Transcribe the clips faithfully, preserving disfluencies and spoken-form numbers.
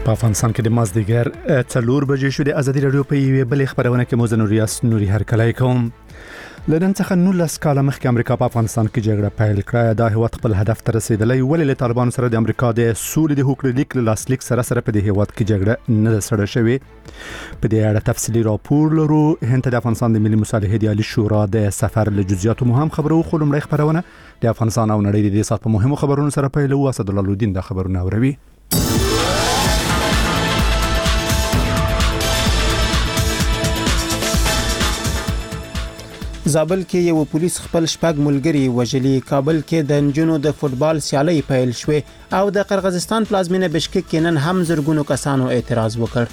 په افغانستان کې د مازدیګر څلور بجې شو. د ازادي رادیو په یوه بلې خبرونه کې موزه نوریاس نوري هرکلی کوم. لنن څخه نولس کاله مخکې امریکا په افغانستان کې جګړه پیل کړه. دا هیواد خپل هدف ته رسیدلی، ولې له طالبانو سره د امریکا د سولې د هوکړې لیک لاسلیک سره سره په دې هیواد کې جګړه نه سره شوې. په دې اړه تفصیلی راپور لرو. هند د افغانستان د ملي مصالحې د عالی شورا د سفر له جزئیاتو مهم خبرو خو لومړی خبرونه د افغانستان او نړۍ د دې سات په مهمو خبرونو سره پیلو. اسد الله الدین د خبرونه اوروي. زابل کې یو پولیس خپل شپږ ملګري وژلي. کابل کې د نجونو د فوتبال سیالي پیل شوه او د قرغیزستان پلازمینه بشکک کې نن هم زرګونو کسانو اعتراض وکړ.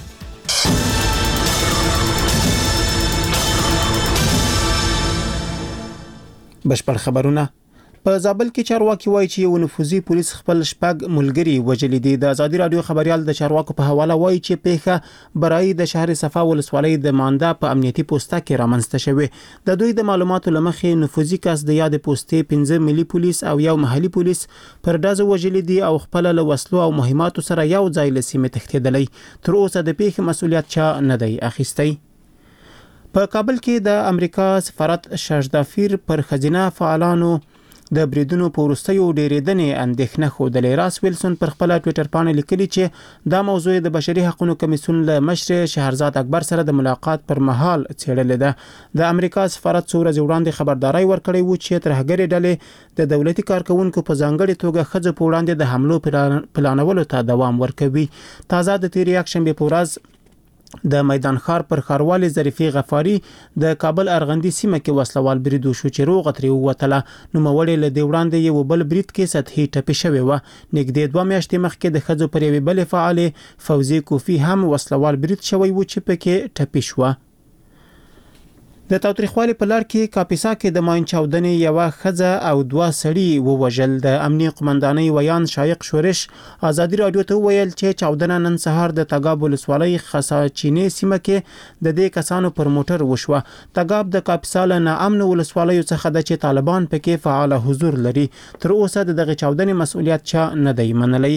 بشپړ خبرونه. په زابل کې چارواکي وایي چې یو نفوذي پولیس خپل شپږ ملګري وژلي دي. د ازادي رادیو خبريال د چارواکو په حواله وایي چې پیښه برای د شهر صفا ولسوالۍ د مانده په امنیتي پوسټه کې رامنځته شوه. د دوی د معلوماتو لمخې نفوذي کس د یاد پوسټې پنځه ملي پولیس او یو محلي پولیس پر دازو وژلي دي او خپل له وسلو او مهماتو سره یو ځای لسیمه تښتیدلی. تر اوسه د پیښې مسؤلیت چا نه دی اخیستی. په کابل کې د امریکا سفارت شاجدافیر پر خزینه فعالانو د بریدونو په وروستیو ډیرېدنې اندېښنه خوده. راس ویلسون پر خپل ټوئیټر باندې لیکلي چې دا موضوع د بشري حقوقو کمیسیون له مشر شهرزاد اکبر سره د ملاقات پر مهال څېړل ده. د امریکا سفارت څو ورځې وړاندې خبرداري ورکړې و چې ترهګري ډلې د دولتي کارکونکو په ځانګړي توګه خځو په وړاندې د حملو پلانولو ته دوام ورکوي. تازه د تیر یک شنبه په ورځ د میدان ښار پر ښاروالي ظریفي غفاری د کابل ارغندی سیمه کې وسلوال برید وشو چې روغ ترې ووتله. نو موړې له دی وړاندې یو بل برید کې سطحي ټپي شوی و. نږدې دوه میاشتې مخکې د خځو پر یوې بلې فعال فوزي کوفی هم وسلوال برید شوی و چې پکې ټپي شو. د تاوتریخوالي په لار کې کاپیسا کې د ماین چاودنې یو خزه او دوه سړي ووژل. د امنیي قومندانۍ ویان شایق شورش ازادي رادیو ته ویل چې چاودنه نن سهار د تګاب ولسوالۍ خساچینې سیمه کې د دې کسانو پر موټر وشوه. تګاب د کاپیسا له ناامن ولسوالیو څخه د چې طالبان پکې فعال حضور لري. تر اوسه دغه چاودنې مسؤلیت چا نه دی منلی.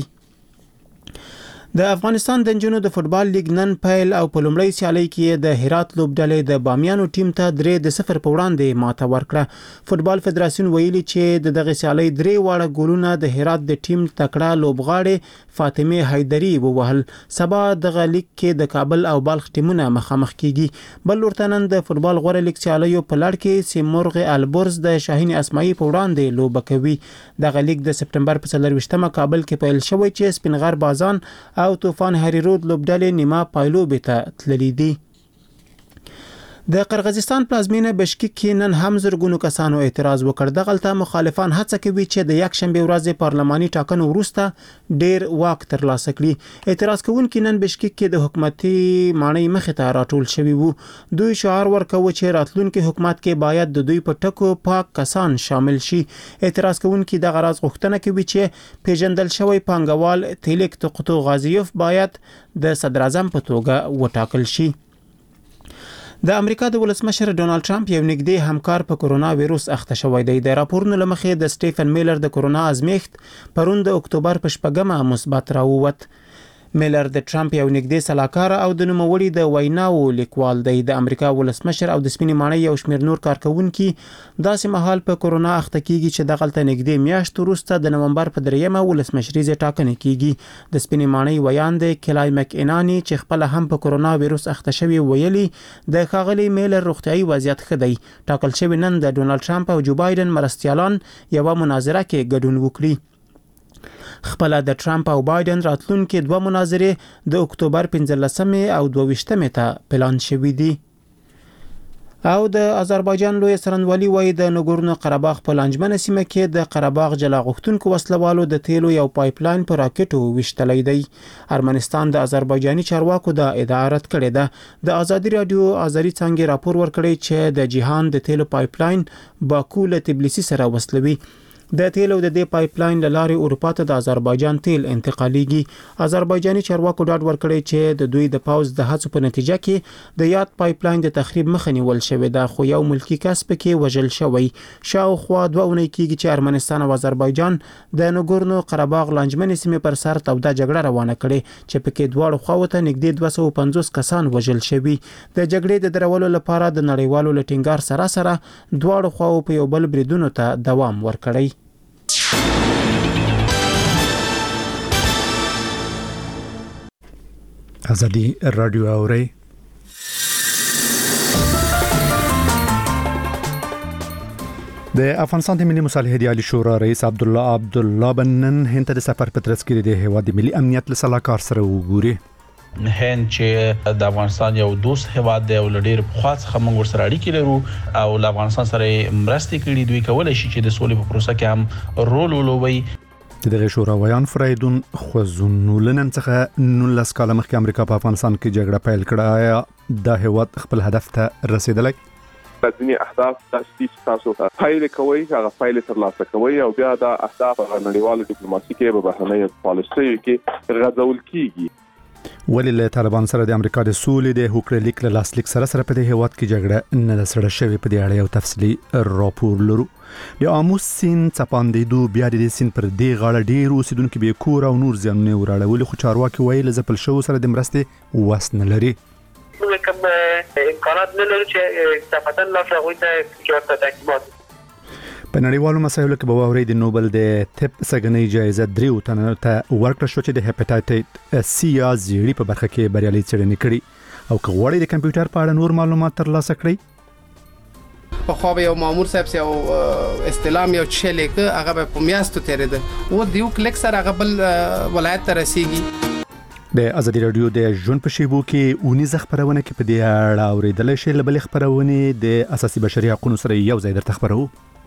د افغانستان د نجونو د فوتبال لیګ نن پیل او په لومړی سیالي کې د هرات لوبډلې د بامیانو ټیم ته درې د صفر په وړاندې ماته ورکړه. فوتبال فدراسیون ویلي چې د دغه سیالي درې واړه ګولونه د هرات د ټیم تکړه لوبغاړي فاطمه حیدری ووهل. سبا دغه لیګ کې د کابل او بلخ ټیمونه مخامخ کیږي. بل ورته نن د فوتبال غوړه لیګ سیالیو په لړ کې سیمرغ البرز د شاهین اسماعیل په وړاندې لوبه کوي. دغه لیګ د سپټمبر په څلرویشتمه کابل کې پیل شوی چې سپینغر بازان او طوفان هری رود لوبډلې نیمه پایلوبې ته تللي دي. د قرغیزستان پلازمینه بشکک کې نن هم زرګونو کسانو اعتراض وکړ. دغلته مخالفان هڅه کوي چې د یک شنبه ورځې پارلماني ټاکنو وروسته ډیر واک ترلاسه کړي. اعتراض کوونکي نن بشکک کې د حکومتي مانۍ مخې ته راټول شوي وو. دوی شعار ورکوي چې راتلونکي حکومت کې باید د دوی په ټکو پاک کسان شامل شي. اعتراض کوونکي د غراض غوښتنه کوي چې پیژندل شوی پانګوال تیلک توقتو غازیوف باید د صدر اعظم په توګه وټاکل شي. د امریکا د ولسمشر ډونالد ټرمپ یو نږدې همکار په کرونا وایروس اخته شوی دی. د راپورونو لمخې د سټیفن میلر د کرونا ازمیښت پرون د اکتوبر په شپږمه مثبت راووت. میلر د ټرمپ یو نږدې سلاکار او د نوموړي د ویناو لیکوال دی. د امریکا ولسمشر او د سپینې ماڼۍ یو شمېر نور کارکونکي داسې مهال په کرونا اخته کیږي چې دغلته نږدې میاشت وروسته د نومبر په دریمه ولسمشریزه ټاکنې کیږي. د سپینې ماڼۍ ویان دی کلای مک انانی چې خپل هم په کرونا وایروس اخته شوی ویلي د ښاغلي میلر روغتیايي وضعیت ښه دی. ټاکل شوی نن د ډونالد ټرمپ او جو بایدن مرستیالان یو مناظره کې ګډون وکړي. خپل د ټرمپ او بایدن راتلونکي دوه مناظرې د اکتوبر پنځلسمې او دوه ویشتمې ته پلان شوې دي. او د آذربایجان لوی سرنوالي وایي د نګورنو قرهباغ په لانجمنه سیمه کې د قرهباغ جلا غوښتونکو وسلوالو د تیلو یو پایپلاین په راکټو وشتلی دی. ارمنستان د آذربایجاني چارواکو د ادعا رد کړې ده. د ازادي رادیو آذری څنګه راپور ورکړی چې د جهان د تیلو پایپلاین باکو له تبلیسي سره وصلوي. د تیلو د دې پایپ لاین لارې اروپا ته د آذربایجان تیل انتقالیږي. آذربایجاني چارواکو ډاډ ورکړی چې د دوی د پاوز د هڅو په نتیجه کې د یاد پایپ لاین د تخریب مخه نیول شوې ده، خو یو ملکی کس پکې وژل شوی. شاوخوا دوه اونۍ کېږي چې ارمنستان او آذربایجان د نګورنو قرهباغ لانجمنې سیمې پر سر توده جګړه روانه کړې چې پکې دواړو خواو ته نږدې دوه سوه پنځوس کسان وژل شوي. د جګړې د درولو لپاره د نړیوالو لټینګار سره سره دواړو خواو په یو بل بریدونو ته دوام ورکړی. ازادي رادیو اوري د افغانستان د ملي مصالحې د عالی شورا رئیس عبدالله عبدالله بنن هند ته د سفر په ترڅ کې د هیواد د ملي امنیت له سلاکار سره وګوري. هند چې د افغانستان یو دوست هیواد دی او لډیر خاص خمنګ ور سره اړیکې لرو او د افغانستان سره مرستې کړي، دوی کولای شي چې د سولې په پروسه کې هم رول ولوبي. دغه شورا ویان فریدون خوځون نولنن څخه نولس کاله مخکې امریکا په افغانستان کې جګړه پیل کړه. آیا د هیواد خپل هدف ته رسیدلی؟ ځینې اهداف چې تاسو فایل کوي هغه فایل ترلاسه کوي او بیا د اهداف نړیوالو ډیپلوماسي کې په بهرنۍ پالیسي کې غځول کیږي. ولې له طالبان سره د امریکا د سولې د هوکړې لیک له لاسلیک سره سره په دې هیواد کې جګړه نه سره شوې؟ په دې اړه یو تفصیلي راپور لرو. د آمو سیند څپاندېدو بیا د سیند پر دې غاړه ډېر اوسیدونکي بې کوره او نور زیانونه وراړولي، خو چارواکي وایي له ځپل شوو سره د مرستې وس نه لري. کوم امکانات نه لري چې صفتن لا شغوي ته چارته تکلیفات په نړیوالو مسایلو کې به واوري د نوبل د طب سګنۍ جایزه دریو تنو ته ورکړه شو چې د هپاتایټ سی یا زیړی په برخه کې بریالي څېړنې کړي او که غواړي د کمپیوټر په اړه نور معلومات ترلاسه کړئ. په خو به یو مامور صاحب سي او استلام یو چې لیک هغه په میاستو تیرېده او دیو کلیک سره هغه بل ولایت ته رسیږي. د ازادي رادیو د ژوند په شیبو کې اونیزه خبرونه کې په دې اړه اوریدل شي لبل خبرونه د اساسي بشري حقوقو سره یو ځای درته خبرو.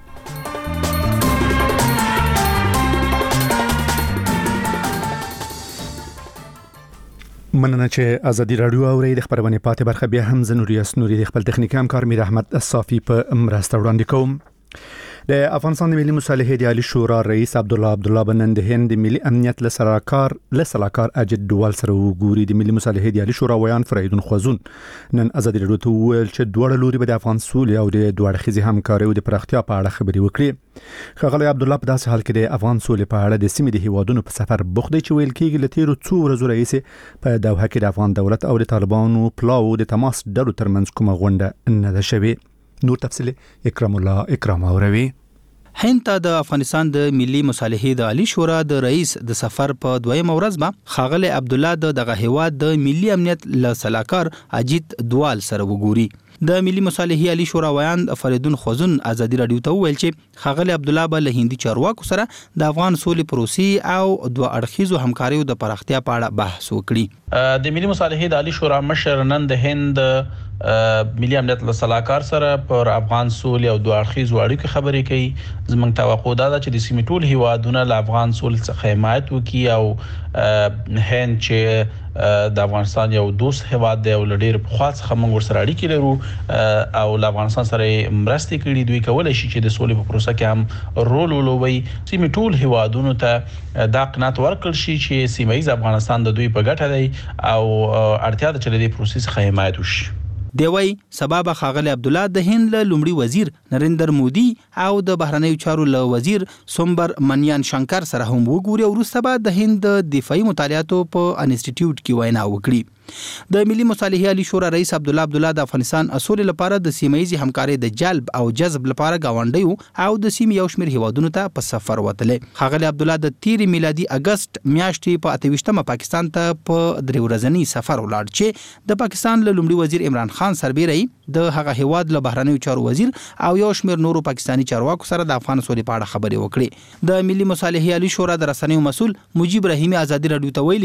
مننه چې ازادي رادیو اوري د خبرونه پاتې برخه بیا هم زنوري اسنوري د خپل تخنیکی همکار میر احمد صافي په مرسته وړاندې کوم. د افغانستان د ملي مصالحې د عالی شورا رئیس عبدالله عبدالله بنن د هند د ملي امنیت له سلاکار له سلاکار اجد دوال سره وګوري. د ملي مصالحې د عالی شورا ویان فریدون خوځون نن ازادي رادیو ته ویل چې دوړ لوري به د افغان سولې او د دوړ خزي همکاري او د پراختیا په اړه خبري وکړي. خغلی عبدالله په داسې حال کې د افغان سولې په اړه د سیمې د هیوادونو په سفر بوخت چې ویل کېږي له تیرو څو ورځو رئیس په دوحه کې د افغان دولت او د طالبانو پلاو د تماس ډلو ترمنځ کومه غونډه نه ده شوې. نور تفصیل اکرام الله اکرام اوروي. هند ته د افغانستان د ملي مصالحې د عالی شورا د رئیس د سفر په دویم ورځ به خاغلی عبدالله د دغه هیواد د ملي امنیت له سلاکار اجید دوال سره وګوري. د ملي مصالحې عالی شورا ویان فریدون خوځون ازادي رادیو ته ویل چې خاغلی عبدالله به له هندي چارواکو سره د افغان سولې پروسې او دوه اړخیزو همکاریو د پراختیا په اړه بحث وکړي. د ملي مصالحې د عالی شورا مشر نن د هند ملي امنیت له سلاکار سره پر افغان سولې او دوه اړخیزو اړیکو خبرې کوي. زموږ توقع دا ده چې د سیمې ټول هیوادونه له افغان سولې څخه حمایت وکړي او هند چې د افغانستان یو دوست هیواد دی او ډېر خاص خمنګ ور سره اړیکې لرو او له افغانستان سره مرستې کړي، دوی کولای شي چې د سولې په پروسه کې هم رول ولوبي. سیمې ټول هیوادونو ته دا قناعت ورکړل شي چې سیمه ییز افغانستان د دوی په ګټه دی او اړتیا ده چې د دې پروسې څخه حمایت وشي. دی وی سبب خاغلی عبدالله د هند له لومړي وزیر نریندر مودي او د بهرنیو چارو له وزیر سومبر منیان شنکر سره هم وګوري او وروسته بعد د هند د دفاعي مطالعاتو په انسټیټیوټ کې وینا وکړي. د ملي مصالحې عالی شورا رئیس عبدالله عبدالله د افغانستان اصول لپاره د سیمایي همکاري د جلب او جذب لپاره گاونډیو او د سیمې یو شمېر هیوادونو ته په سفر وتلې. خاغلی عبدالله د تیر میلادي اگست میاشتې په اته ویشتمه پاکستان ته په درې ورځنی سفر ولاړ چې د پاکستان له لومړي وزیر عمران خان سربیري د هغه هیواد له بهرنیو چارو وزیر او یو شمېر نورو پاکستانی چارواکو سره د افغان سولې په اړه خبرې وکړې. د ملي مصالحې عالی شورا د رسنیو مسؤل مجيب رحیمی ازادي رادیو ته ویلي چې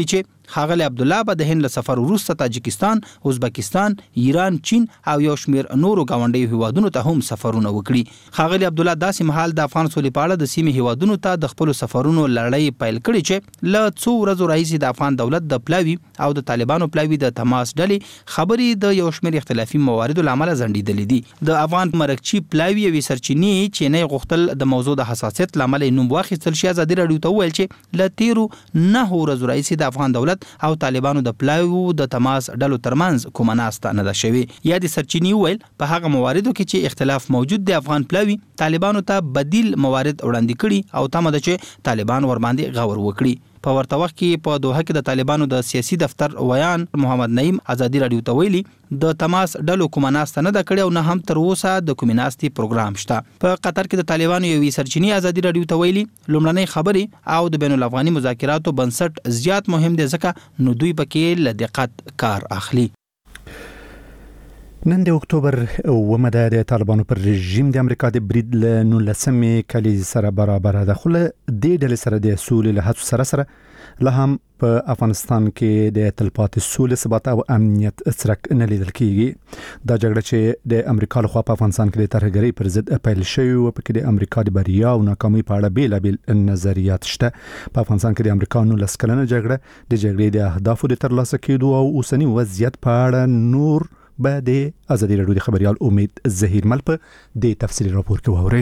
ښاغلی عبدالله به د هند له سفر وروسته تاجکستان، ازبکستان، ایران، چین او یو شمېر نورو ګاونډیو هیوادونو ته هم سفرونه وکړي. ښاغلی عبدالله داسې مهال د افغان سولې په اړه د سیمې هیوادونو ته د خپلو سفرونو لړۍ پیل کړې چې له څو ورځو راهیسې د افغان دولت د پلاوي او د طالبانو پلاوي د تماس ډلې خبرې د یو شمېر اختلافي مواردو له امله ځنډېدلې دي. د افغان مرکچي پلاوي یوې سرچینې چې نه غوښتل د موضوع د حساسیت له امله نوم واخیستل شي ازادي راډیو ته وویل چې له تیرو نهو ورځو راهیسې د افغان دولت او طالبانو د پلاویو د تماس ډلو ترمنځ کومه ناسته نه ده شوې. یا د سرچینې وویل په هغه مواردو کې چې اختلاف موجود دی افغان پلاوي طالبانو ته بدیل موارد وړاندې کړي او تمه ده چې طالبان ورباندې غور وکړي. په ورته وخت کې په دوحه کې د طالبانو د سیاسي دفتر ویان محمد نعیم ازادي راډیو ته ویلي د تماس ډلو کومه ناسته نه ده کړې او نه هم تر اوسه د کومې ناستې پروګرام شته. په قطر کې د طالبانو یوې سرچینې ازادي راډیو ته ویلي لومړنۍ خبرې او د بین الافغاني مذاکراتو بنسټ زیات مهم دی ځکه نو دوی پکې له دقت کار اخلي. نن د اکتوبر اومه ده د طالبانو پر رژیم د امریکا د برید له نولسمې کلیزې سره برابر ده. خو له دې ډلې سره د سولې له هڅو سره سره لا هم په افغانستان کې د تلپاتې سولې ثبات او امنیت څرک نه لیدل کیږي. دا جګړه چې د امریکا لخوا په افغانستان کې د ترهګرۍ پر ضد پیل شوې و په کې د امریکا د بریا او ناکامۍ په اړه بیلابیل نظریات شته. په افغانستان کې د امریکا نولس کلنه جګړه د جګړې د اهدافو د ترلاسه کېدو او اوسنی وضعیت په اړه نور به د ازادي راډیو د خبريال امید زهیر مل په د تفصیلي راپور کې واوري.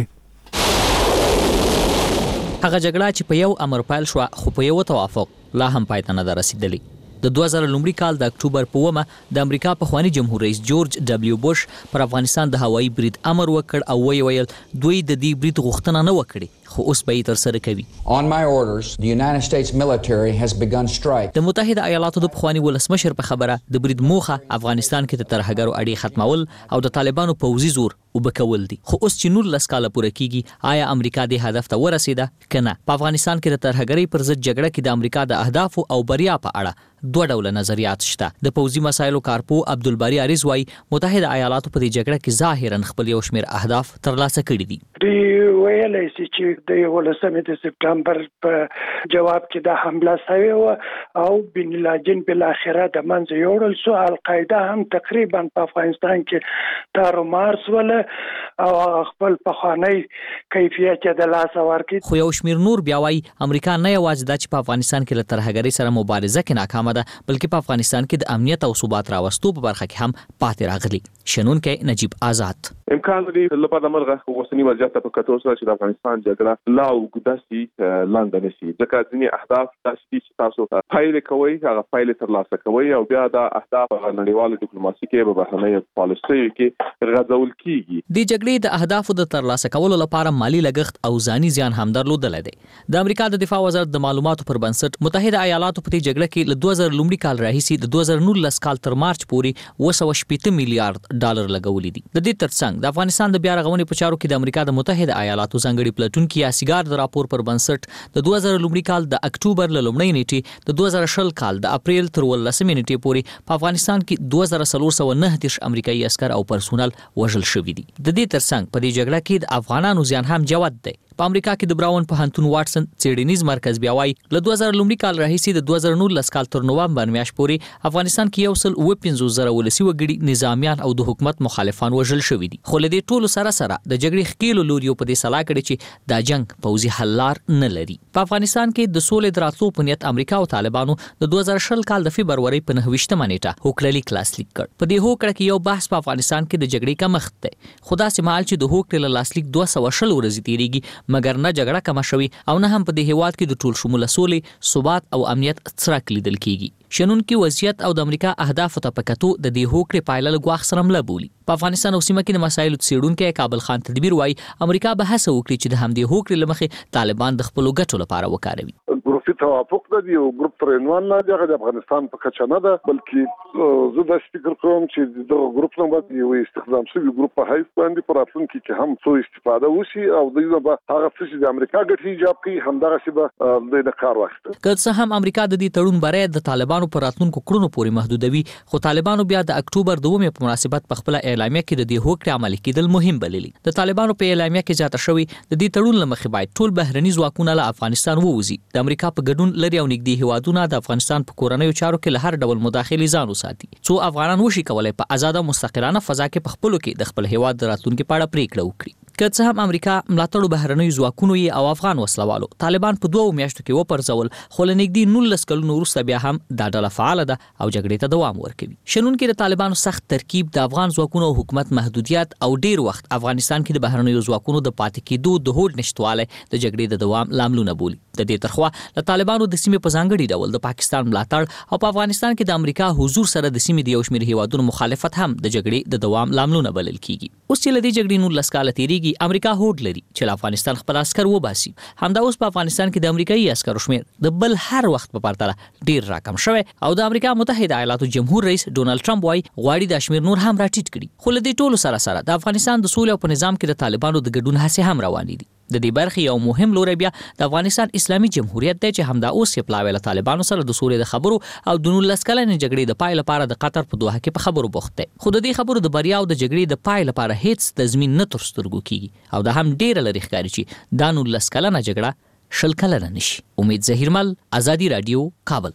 هغه جګړه چې په یو امر پیل شو خو په یو توافق لا هم پای ته نه رسیدلی. د دوه زره لومړي کال د اکتوبر په اومه د امریکا پخوانی جمهور رئیس جورج ډبلیو بوش پر افغانستان د هوایي برید امر وکړ او وی ویل دوی د دې برید غوښتنه نه وکړي خو اوس به یې تر سره کوي. On my orders, the United States military has begun strike. د متحده ایالاتو د پخوانی ولسمشر په خبره د برید موخه افغانستان کې د ترهګرو اړې ختمول او د طالبانو پوځي زور وبکول دي. خو اوس چې نور لس کاله پوره کیږي آیا امریکا د هدف ته ورسېده کنه؟ په افغانستان کې د ترهګرۍ پر ضد جګړه کې د امریکا د اهداف او بریا په اړه دوه ډوله نظریات شته. د پوځي مسایلو کارپو عبدالباری عریض وايي متحده ایالاتو په دې جګړه کې ظاهرا خپل یو شمېر اهداف ترلاسه کړي دي. دی ویلای شي چې د ولسمې د سپټمبر په جواب کې د حمله شوې و او بن لادن بل اخره د منځ یوړل سو. القاعده هم تقریبا په افغانستان کې تار مارس ول او خپل پخوانی کیفیت د لاس ورکړي. خو یو شمېر نور بیا وايي امریکا نه یوازې د چې په افغانستان کې له ترهګرۍ سره مبارزه کې ناکامه ده بلکې په افغانستان کې د امنیت او ثبات راوستو په برخه کې هم پاتې راغلي. شنونکي نجیب آزاد امکان لري لپاره مرغه اوسنی وضعیت په کتو سره چې د افغانستان جګړه لا وګداسي لاندې نشي ځکه ځینې اهداف تاسو چې تاسو فایل کوي هغه فایل ترلاسه کوي او بیا د اهداف نړیوال ډیپلوماسي کې په بهرنۍ پالیسي کې غځول کیږي. د جګړې د اهدافو د ترلاسه کولو لپاره مالی لګښت او ځاني زیان هم درلودل دي. د امریکا د دفاع وزارت د معلوماتو پر بنسټ متحده ایالاتو په دې جګړه کې له دوه زره لومړي کال راهیسې د دوه زره نولس کال تر مارچ پورې اوه سوه شپېته میلیارډ ډالر لګولي دي. د دې ترڅنګ د افغانستان د بیا رغونې په چارو کې د امریکا د متحده ایالاتو ځانګړي پلټونکي یاسګار د راپور پر بنسټ د دوه زره لومړي کال د اکتوبر له لومړۍ نیټې د دوه زره شل کال د اپریل تر ولسمې نیټې پورې په افغانستان کې دوه زره څلور سوه نهه دېرش امریکایي عسکر او پرسونل وژل شوي دي. د دې ترڅنګ په دې جګړه کې د افغانانو زیان هم جوت دی. په امریکا کې د براون پوهنتون واټسن څېړنیز مرکز بیا وايي له دوه زره لومړي کال راهیسې د دوه زره نولس کال تر نوامبر میاشتې پورې افغانستان کې یو سل اوه پنځوس زره ولسي وګړي نظامیان او د حکومت مخالفان وژل شوي دي. خو له دې ټولو سره سره د جګړې ښکېلو لوریو په دې سلا کړې چې دا جنګ پوځي حل لار نه لري. په افغانستان کې د سولې د راتلو په نیت امریکا او طالبانو د دوه زره شل کال د فبرورۍ په نهه ویشتمه نیټه هوکړه لاسلیک کړ. په دې هوکړه کې یو بحث په افغانستان کې د جګړې کمښت دی. خو داسې مهال چې د هوکړې له لاسلیک دوه سوه شل ورځې تېرېږي مګر نه جګړه کمه شوي او نه هم په دې هیواد کې د ټول شموله سولې ثبات او امنیت څرک لیدل کیږي. شنونکي وضعیت او د امریکا اهدافو ته په کتو د دې هوکړې پایله له ګواښ سره مله بولي. په افغانستان او سیمه کې د مسایلو څېړونکی کابل خان تدبیر وايي امریکا به هڅه وکړي چې د همدې هوکړې له مخې طالبان د خپلو ګټو لپاره وکاروي. ګروپي توافق د یو ګروپ پر عنوان نه دی د افغانستان په کچه نه ده بلکې زه د فکر کوم چې د ګروپ نه باید یو استخدام شوی ګروپ په حیث باندې پر راتلونکي کې هم څو استفاده وشي او دوی به هغه څه چې د امریکا ګټې ایجاب کوي همدغه څه به د کار واخلي. که څه هم امریکا د دې تړون بری د طالبانو پر راتلونکو کړنو پورې محدودوي خو طالبانو بیا د اکتوبر دومې په مناسبت په خپل اعلامیه کې د دې هوکړې عملي کېدل مهم بللي. د طالبانو په اعلامیه کې ځاته شوی د دې تړون له مخې باید ټول بهرني ځواکونه له افغانستان ووځي. د امریکا په ګډون لري او نږدې هیوادونه د افغانستان په کورنیو چارو کې له هر ډول مداخلې ځان وساتي څو افغانان وشي کولای په آزاده مستقلانه فضا کې په خپلو کې د خپل هیواد د راتلونکي په اړه پریکړه وکړي. که څه هم امریکا ملاتړو بهرنیو ځواکونو او افغان وسلوالو طالبان په دوو میاشتو کې وپرځول خو له نږدې نولس کلونو وروسته بیا هم دا ډله فعاله ده او جګړې ته دوام ورکوي. شنونکي د طالبانو سخت ترکیب د افغان ځواکونو او حکومت محدودیت او ډیر وخت افغانستان کې د بهرنیو ځواکونو د پاتې کېدو د هوډ نشټوالی د جګړې د دوام لاملونه بولي. د دې ترخوا له طالبانو د سیمې په ځانګړي ډول د پاکستان ملاتړ او په افغانستان کې د امریکا حضور سره د سیمې د یو شمېر هیوادونو مخالفت هم د جګړې د دوام لاملونه بلل کیږي. اوس چې له دې جګړې نولس کاله تیریږي امریکا هوډ لري چې له افغانستان خپل عسكر وباسي. همدا اوس په افغانستان کې د امریکایي عسکرو شمېر د بل هر وخت په پرتله ډیر راکم شوی او د امریکا متحده ایالاتو جمهور رئیس ډونالد ټرمپ وايي غواړي د شمېر نور هم راټیټ کړي. خو له دې ټولو سره سره د افغانستان د سولې او په نظام کې د طالبانو د ګډون هڅې هم روانې دي. د دې برخې یو مهم لوری بیا د افغانستان اسلامي جمهوریت دی چې همدا اوس یې پلاوی له طالبانو سره د سولې د خبرو او د نولس کلنې جګړې د پای لپاره د قطر په دوحه کې په خبرو بوخت دی. خو د دې خبرو د بریا او د جګړې د پای لپاره هیڅ تضمین نه تر سترګو کیږي او دا هم ډیره لري ښکاري چې دا نولس کلنه جګړه شل کلنه نشي. امید ظهیرمل، آزادی رادیو، کابل.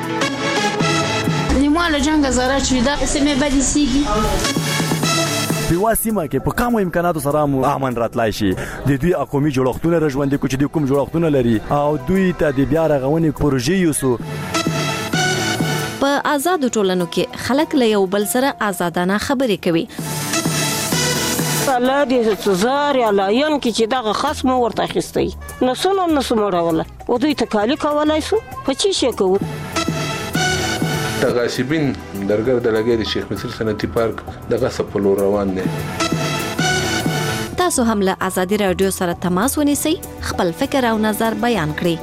نیمه له جنگ زاره چې دا سمې بدې سیږي په واسمه کې په کومو امکاناتو سره مو امن راتلای شي. د دوی اقومي جوړښتونه رژوندې کو چې د کوم جوړښتونه لري او دوی ته د بیا رغونې پروژې یوسو. په آزادو ټولنو کې خلک له یو بل سره آزادانه خبرې کوي. الله دې تزار یا لاین کې چې دغه خصم ورته اخیستی نو سونه نو سموروله او دوی ته کالی کولای سو په چی شي کوو. د غاصبین درګر د لګې د شیخ مصر صنعتي پارک د غصب په لور روان دي. تاسو هم له آزادی رادیو سره تماس ونیسئ، خپل فکر او نظر بیان کړئ.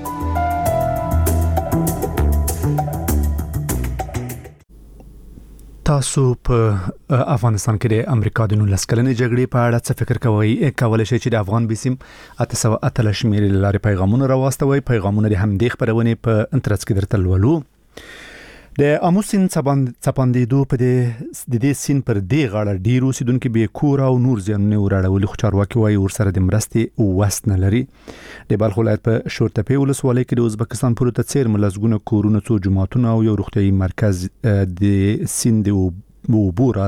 تاسو په افغانستان کې د امریکا د نولس کلنې جګړې په اړه څه فکر کوئ؟ کولای شئ چې د افغان بیسیم اته سوه اتلس شمېرې له لارې پیغامونه راواستوئ. پیغامونه د همدې خپرونې په انټرنټ کې درته لولو. د آمو سیند څپاندېدو په د دې سیند پر دې غاړه ډېر اوسېدونکي بې کوره او نور زیانونه وراړولي، خو چارواکي وایي ورسره د مرستې وس نه لري. د بلخ ولایت په شورتپې ولسوالۍ کې د ازبکستان پولو ته څېرمه لسګونه کورونه، څو جوماتونه او یو روغتیايي مرکز د سیند د اوبو را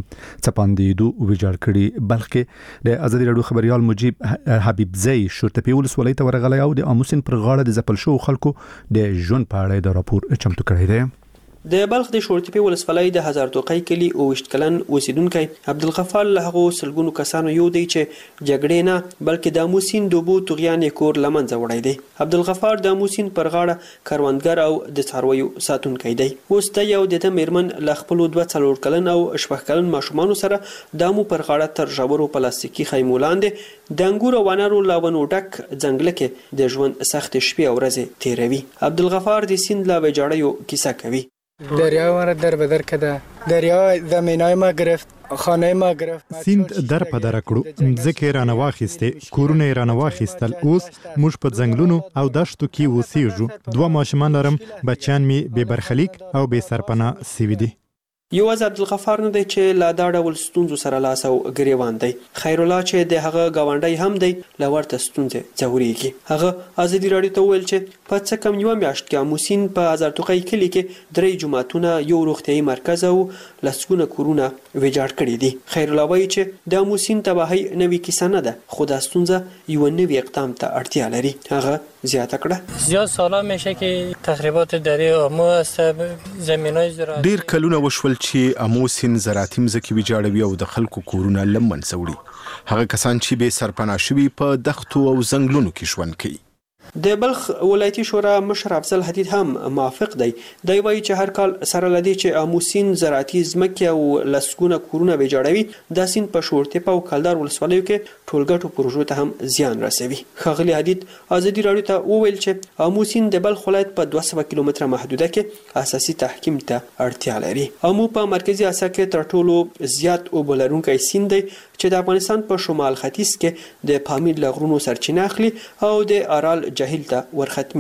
څپاندېدو ویجاړ کړي. بلخ کې د ازادي راډیو خبریال مجیب حبیبزی شورتپې ولسوالۍ ته ورغلی او د آمو سیند پر غاړه د ځپل شوو خلکو د ژوند په اړه د راپور چمتو کړی دی. د بلخ د شورتپې ولسوالۍ د هزار توقی کلی اوویشت کلن اوسیدونکی عبدالغفار له هغو سلګونو کسانو یو دی چې جګړې نه بلکې د آمو سیند د اوبو طغیان یې کور له منځه وړی دی. عبدالغفار د آمو سیند پر غاړه کروندګر او د څارویو ساتونکی دی. اوس دی او د ده میرمن له خپلو دوه څلور کلن او شپږ کلن ماشومانو سره د آمو پر غاړه تر ژورو پلاستیکي خیمو لاندې د انګور او انارو له ونو ډک ځنګله کې د ژوند سختې شپې او ورځې تیروي. عبدالغفار د سیند له ویجاړیو کیسه کوي. دریا ما را در بدر کده، دریا زمینای ما گرفت، خانه ما گرفت. سیند در په در کړو، ځکه رانه واخیسته، کورونه رانه واخیستل. اوس موږ په ځنګلونو او دشتو کې اوسېږو. دوه ماشومان لرم، بچیان می بې برخلیک او بې سرپناه سوي دي. یوازې عبدالغفار نه دی چې له دا ډول ستونزو سره لاس او ګریوان دی. خیرالله چې د هغه ګاونډی هم دی له ورته ستونزې ځورېږي. هغه ازادي راډیو ته وویل چې په څه کم یوه میاشت کې آمو سیند په هزار توقی کلي کې درې جوماتونه، یو روغتیايي مرکز او لسګونه کورونه ویجاړ کړي دي. خیرالله وایي چې د آمو سیند تباهي نوې کیسه نه ده، خو دا ستونزه یوه نوي اقدام ته اړتیا لري. هغه زیاته کړه زیاد سالا میشه که تخریبات دریای آمو است، زمینای زراعتی ډیر کلونه وشول چې آمو سیند زراعتي مځکې ویجاړوي او د خلکو کورونه له منځه وړي. هغه کسان چې بې سرپناه شوي په دښتو او ځنګلونو کې ژوند کوي. د بلخ ولایتي شورا مشر افضل حدید هم موافق دی. دی وایي چې هر کال سره لدی چې آمو سیند زراعتي ځمکې او لسګونه کورونه ویجاړوي، دا سیند په شورتپه او کلدار ولسوالیو کې ټولګټو پروژو ته هم زیان رسوي. ښاغلي حدید ازادي راډیو ته وویل چې آمو سیند د بلخ ولایت په دوه سوه کیلومتره محدوده کې اساسي تحکیم ته اړتیا لري. آمو په مرکزي اسیا کې تر ټولو زیات اوبه لرونکی سیند دی چې د افغانستان په شمال ختیځ کې د پامیر له غرونو سرچینه اخلي او د ارال جهیل ته ورختمیږي.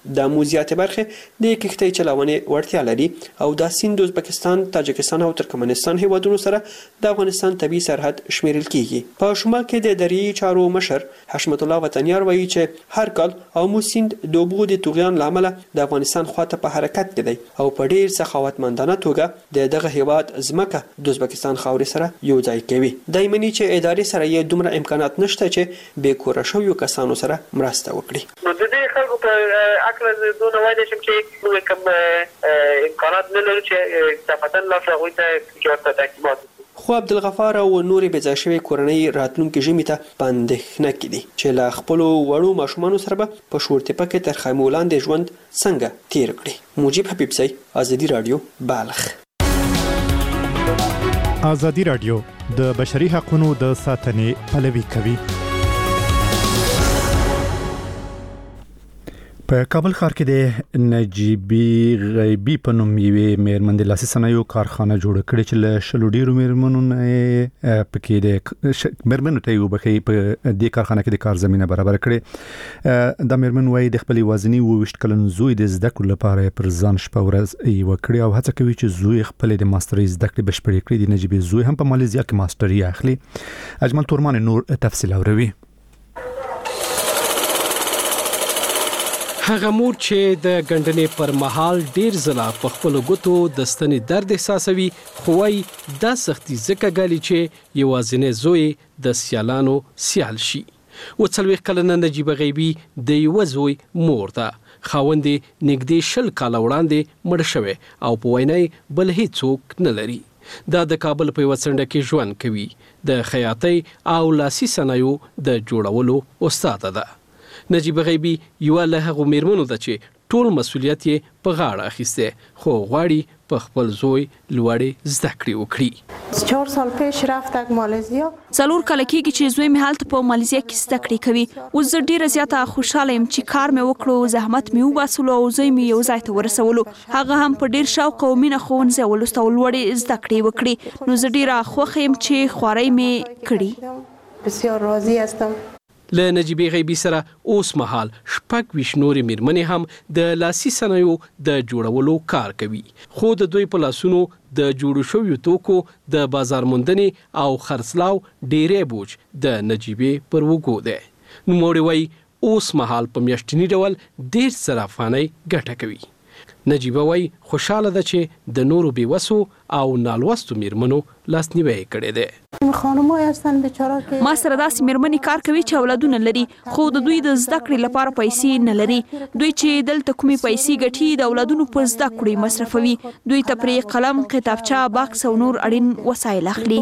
د امو زیاتې برخې د کښتۍ چلونې وړتیا لري او دا سیند د ازبکستان، تاجکستان او ترکمنستان هیوادونو سره د افغانستان طبي سرحد شمیرل کیږي. په شمال کې د دریایي چارو مشر حشمت الله وطنیار وایي چې هر کال امو سیند د اوبو د توغیان له امله د افغانستان خواته په حرکت کې دی او په ډیر سخاوتمندانه توګه د دغه هیواد ځمکه د ازبکستان خاورې سره یو ځای کوي. دی مني چې ادارې سره یې دومره امکانات نشته چې بې کوره شویو کسانو سره مرسته وکړي. نو د دې خلکو په عقل دونه وایي چې موږ کوم امکانات نه لرو چې صفتن لا هغوی ته جوړ تحکیمات. خو عبدالغفار او نورې بې ځای شوې کورنۍ راتلونکي ژمي ته په اندېښنه کې دي چې له خپلو وړو ماشومانو سره به په شورتپه کې تر خیمو لاندې ژوند څنګه تیر کړي. مجيب حبیبزی، ازادي راډیو، بالغ. ازادي راډیو د بشري حقوقو د ساتنې پلوي کوي. په کابل ښار کې د نجیبي غیبی په نوم یوې میرمن د لاسي صنایعو کارخانه جوړه کړې چې له شلو ډیرو میرمنو نه پکې د میرمنو ته یو بخې په دې کارخانه کې د کار زمينه برابر کړې. د میرمن وایي د خپل وازنی وویشت کلن زوی د زده کړو لپاره پر ځان شپه ورځ یې وکړي او هڅه کوي چې زوی خپل د ماسترۍ زده کړې بشپړې کړي. د نجیبي زوی هم په مالیزیا کې ماستري اخلي. اجمل تورمان نور تفصیل اوروي. هغه مور چې د ګندنې پر مهال ډیر زلا په خپل غوتو د ستنې درد احساسوي، خو وايي دا سختي ځکه غالي چې یوازینی زوی د سیالانو سیال شي. و څلوېښت کلنه نجیبه غیبی د یو زوی مور ده. خاوندې نږدې شل کاله وړاندې مړ شوی او په وینای بل هیڅوک نه لري. دا د کابل په وڅنډه کې ژوند کوي. د خیاطۍ او لاسي صنایعو د جوړولو استاد ده. نجیبه غیبی یو له هغو میرمنو ده چې ټول مسولیت یې په غاړه اخیسته، خو غواړي په خپل زوی لوړې زده کړې وکړي. چهار سال پیش رفتک مالزیا. څلور کاله کېږي چې زوی مې هلته په مالزیا کې زده کړې کوي. اوس زه ډیره زیاته خوشاله یم چې کار مې وکړو، زحمت مې وباسلو او زوی مې یو ځای ته ورسولو. هغه هم په ډیر شوق او مینه ښوونځی ولوست او لوړې زده کړې وکړي. نو زه ډیره خوښ یم چې خوارۍ مې کړې. بسیار راضي هستم. له نجیبې غیبی سره اوس مهال شپږ ویشت نورې میرمنې هم د لاسي صنایعو د جوړولو کار کوي، خو د دوی په لاسونو د جوړو شویو توکو د بازار موندنې او خرڅلاو ډیری بوج د نجیبې پر وګو دی. نوموړې وایي اوس مهال په میاشتني ډول ډیر زره افغانۍ ګټه کوي. نجیبه وایي خوشاله ده چې د نورو بېوسو او نالوستو میرمنو لاسنیوی کړی دی. خانمای هستن بیچاره که ما سره داسې میرمنې کار کوي چې اولادونه لري، خو د دوی د زده کړې لپاره پیسې نه لري. دوی چې دلته کومې پیسې ګټي د اولادونو په زده کړې مصرفوي. دوی ته پرې قلم، کتابچه، بکس او نور اړین وسایل اخلي.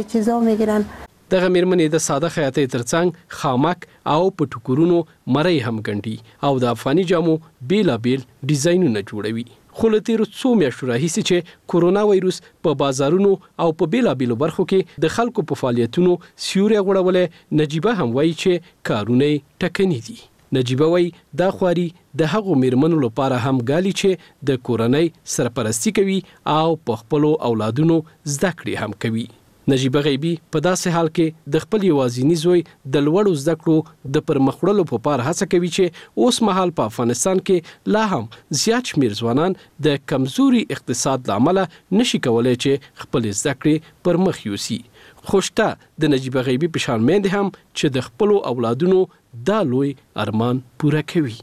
دغه میرمنې د ساده خیاطۍ ترڅنګ خامک او په ټوکرونو مری هم ګنډي او د افغاني جامو بیلابیل ډیزاینونه جوړوي. خو له تیرو څو میاشتو راهیسې چې کورونا وایروس په بازارونو او په بیلابیلو برخو کې د خلکو په فعالیتونو سیوری غوړولې، نجیبه هم وایي چې کارونه ټکني دي. نجیبه وایي دا خواري د هغو میرمنو لپاره هم ګالي چې د کورنۍ سرپرستی کوي او په خپلو اولادونو زده کړې هم کوي. نجیبه غیبی په داسې حال کې د خپل یوازینی زوی د لوړو زده کړو د پرمخ وړلو په پار هڅه کوي چې اوس مهال په افغانستان کې لا هم زیات شمیر ځوانان د کمزوري اقتصاد له امله نشي کولای چې خپل زده کړې پر مخ یوسي. خوشته د نجیبه غیبی په شان میندې هم چې د خپلو اولادونو دا لوی ارمان پوره کوي.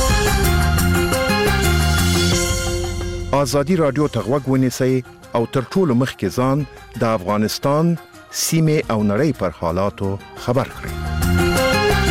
ازادي راډیو ته غوږ ونیسئ او تر ټولو مخکې ځان د افغانستان سیمې او نړۍ پر حالاتو خبر کړئ.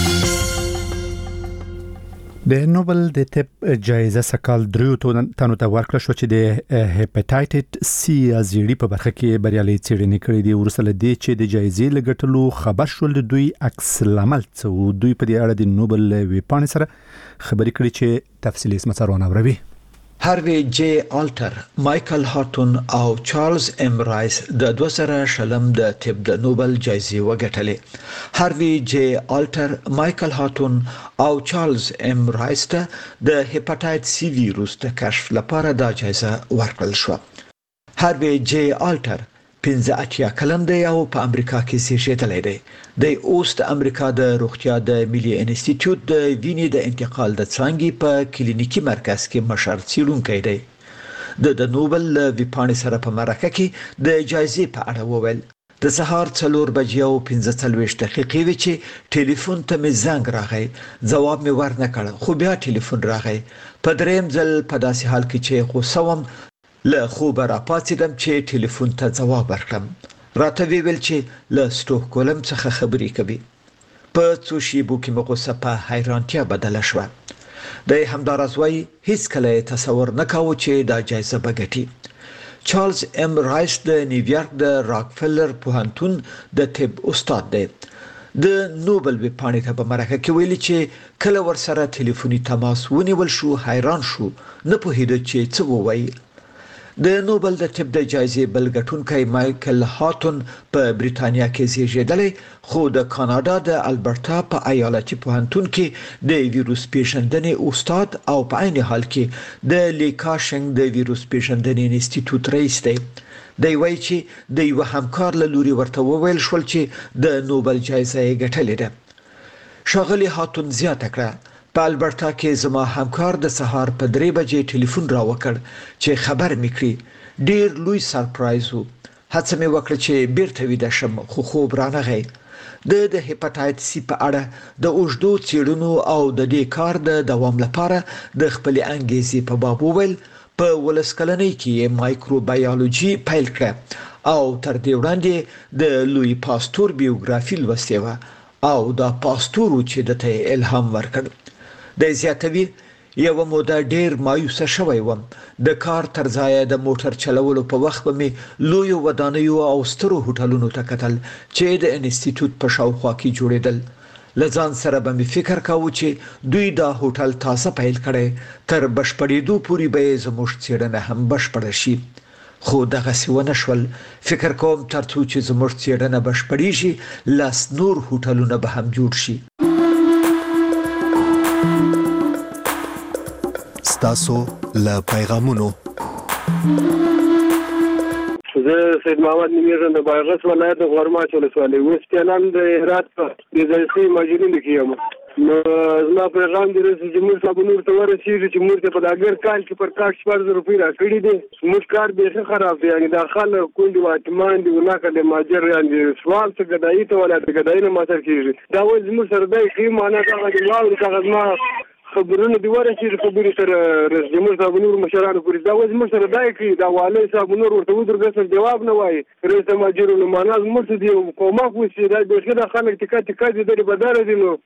د نوبل د طب جایزه سکال دریو تنو ته ورکړل شو چې د هپاتایټس سی ازيړي په برخه کې بریالي څېړنې کړې دي. ورسره دې چې د جایزې لګټلو خبر شول د دوی عکس العمل څه دوی په دې اړه د نوبل ویبپاڼې سره خبرې کړې چې تفصیلي سمڅارونه اوري. هاروی جی آلټر، مایکل هارټون او چارلز ام رایس د دوه زره شلم د طب د نوبل جایزې وګټلې. هاروی جی آلټر، مایکل هارټون او چارلز ام رایس ته د هپاتایټس سی ویروس د کشف لپاره دا جایزه ورکړل شو. هاروی جی آلټر پنځه اتیا کلن دی او په امریکا کې زیږیدلی دی. د اوس د امریکا د روغتیا د ملي انسټیټیوټ د وینې د انتقال د څانګې په کلینیکي مرکز کې مشر څیړونکی دی. د د نوبل ویپاڼې سره په مرکه کې د جایزې په اړه وویل. د سهار څلور بجې او پنځه څلوېښت دقیقې وې چې ټلیفون ته مې زنګ راغی. ځواب مې ور نه کړ، خو بیا ټلیفون راغی. په دریم ځل په داسې حال کې چې غوسه وم له خوبه راپاڅېدم چې ټلیفون ته ځواب ورکړم. راته ویې ویل چې له سټوکهولم څخه خبرې کوي. په څو شیبو کې مې غوسه په حیرانتیا بدله شوه. دی همداراز وایي هیڅ کله یې تصور نه کاوه چې دا جایزه به ګټي. چارلز ام رایس د نیویارک د راکفلر پوهنتون د طب استاد دی. د نوبل ویپاڼې ته په مرکه کې ویلي چې کله ورسره ټلیفوني تماس ونیول شو حیران شو، نه پوهېده چې څه ووایي. د نوبل د طب د جایزې بل ګټونکی مایکل هاتون په بریتانیا کې زیږیدلی، خو د کاناډا د البرټا په ایالتي پوهنتون کې د ویروس پیژندنې استاد او په عین حال کې د لیکاشنګ د ویروس پیژندنې انسټیټیوټ رئیس دی. دی وایي چې د یو همکار له لوري ورته وویل شول چې د نوبل جایزه یې ګټلې ده. ښاغلي هاتون زیاته کړه په البرټا کې زما همکار د سهار په درې بجې ټلیفون را وکړ چې خبر مې کړي. ډیر لوی سرپرایز و. هڅه مې وکړه چې بیرته ویده شم، خو خوب رانغی. د د هپاتایتس سی په اړه د اوږدو څېړنو او د دې کار د دوام لپاره د خپلې انګیزې په باب وویل. په ولس کلنۍ کې مایکروبیولوژي پیل کړه او تر دې وړاندې د لوی پاستور بیوګرافي لوستې وه او دا پاستور چې دته الهام ورکړ. د زیاتوي یو موده ډیر مایوسه شوی وم. د کار تر ځایه د موټر چلولو په وخت به مې لویو ودانیو او سترو هوټلونو ته کتل چې د انسټیټیوټ په شاوخوا کې جوړېدل. له ځان سره به مې فکر کاوه چې دوی دا هوټل تازه پیل کړی، تر بشپړېدو پورې به یې زموږ څېړنه هم بشپړه شي. خو دغسې ونه شول. فکر کوم تر څو چې زموږ څېړنه بشپړېږي لس نور هوټلونه به هم جوړ شي. ستاسو له پیغامونو زه سید محمد نمیږم د بایغس ولایت د غورماچ ولسوالۍ وست پلان د هرات د ځایي ماجرین کې یم. نو زما پیغام دی رئیس جمهور صاحب نور ته ورسېږي چې موږ ته په داګر کال کې پر کاټ شپږ زره روپۍ راکړي دي. موږ کار بیخي خراب دی، یعنی دا خلک کونډې واټمان دي وناکه د ماجر یعنی سوال څه ګدایي ته ولا د ګدایي نه ماتر کېږي. دا وایي زموږ سره دی ښې معنا هغه دی واوري هغه زما خبرونه دی ورسېږي خبرې تر رئیس جمهور صاحب نور مشرانو پورې. دا وایي زموږ سره دی کوي دا والي صاحب نور ورته ودرګسل جواب نه وایي. رئیس ماجرو نو معنا زموږ څه دی کومک وشي دا بیخي دا خلک ټکا ټکا دي درې بداره دي. نو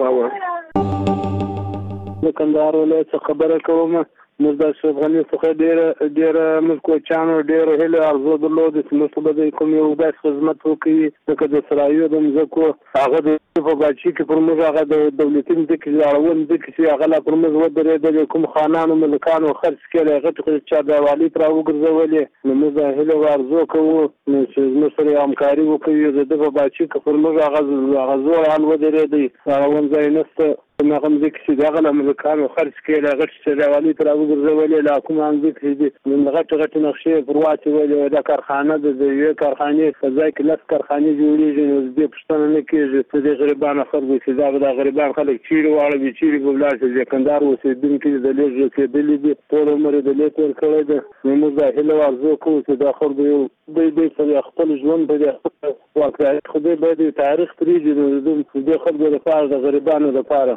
د کندهار ولایت څخه خبره کوم. موږ د اشرف غني څخه ډېره ډېره موږ کوچیانو ډېره هیله ارزو درلودې چې موږ به د کوم یو داسې خدمت وکړي لکه د سرایو د مځکو هغه د په باچي کې پر موږ هغه د دولتي مځکې اړوند ځکه چې هغه لا پر موږ ودرېدل کوم خانانو ملکانو خرڅ کړي هغه ته چا د والي تر وګرځولې. نو موږ هیله ارزو کوو چې موږ سره همکاري وکړي د دغه باچي کې پر موږ هغه هغه زور حال ودرېدي اړوند ځای نشته. هغه مځکې چې دغه له ملکانو خرڅ کړي هغه چې د والي تر وګرځولې لا کوم مځکې دي غټې غټې نقشې پر واچولې دا کارخانه د یوې کارخانې په ځای کې لس کارخانې جوړېږي. نو دې پوښتنه نه کېږي چې د غریبانو خلکو چې دا به د غریبان خلک چیرې واړوي چیرې به ولاړ شي. د کندهار اوسېدونکي د لږ رسېدلي دي ټول عمر یې د لیک ورکړی دی. نو موږ دا هیله ارزو کوو چې دا خلکو یو دوی دوی په خپل ژوند په دې واقعیت خدای باید تاریخ پرېږدي د دې خلکو لپاره د غریبانو لپاره.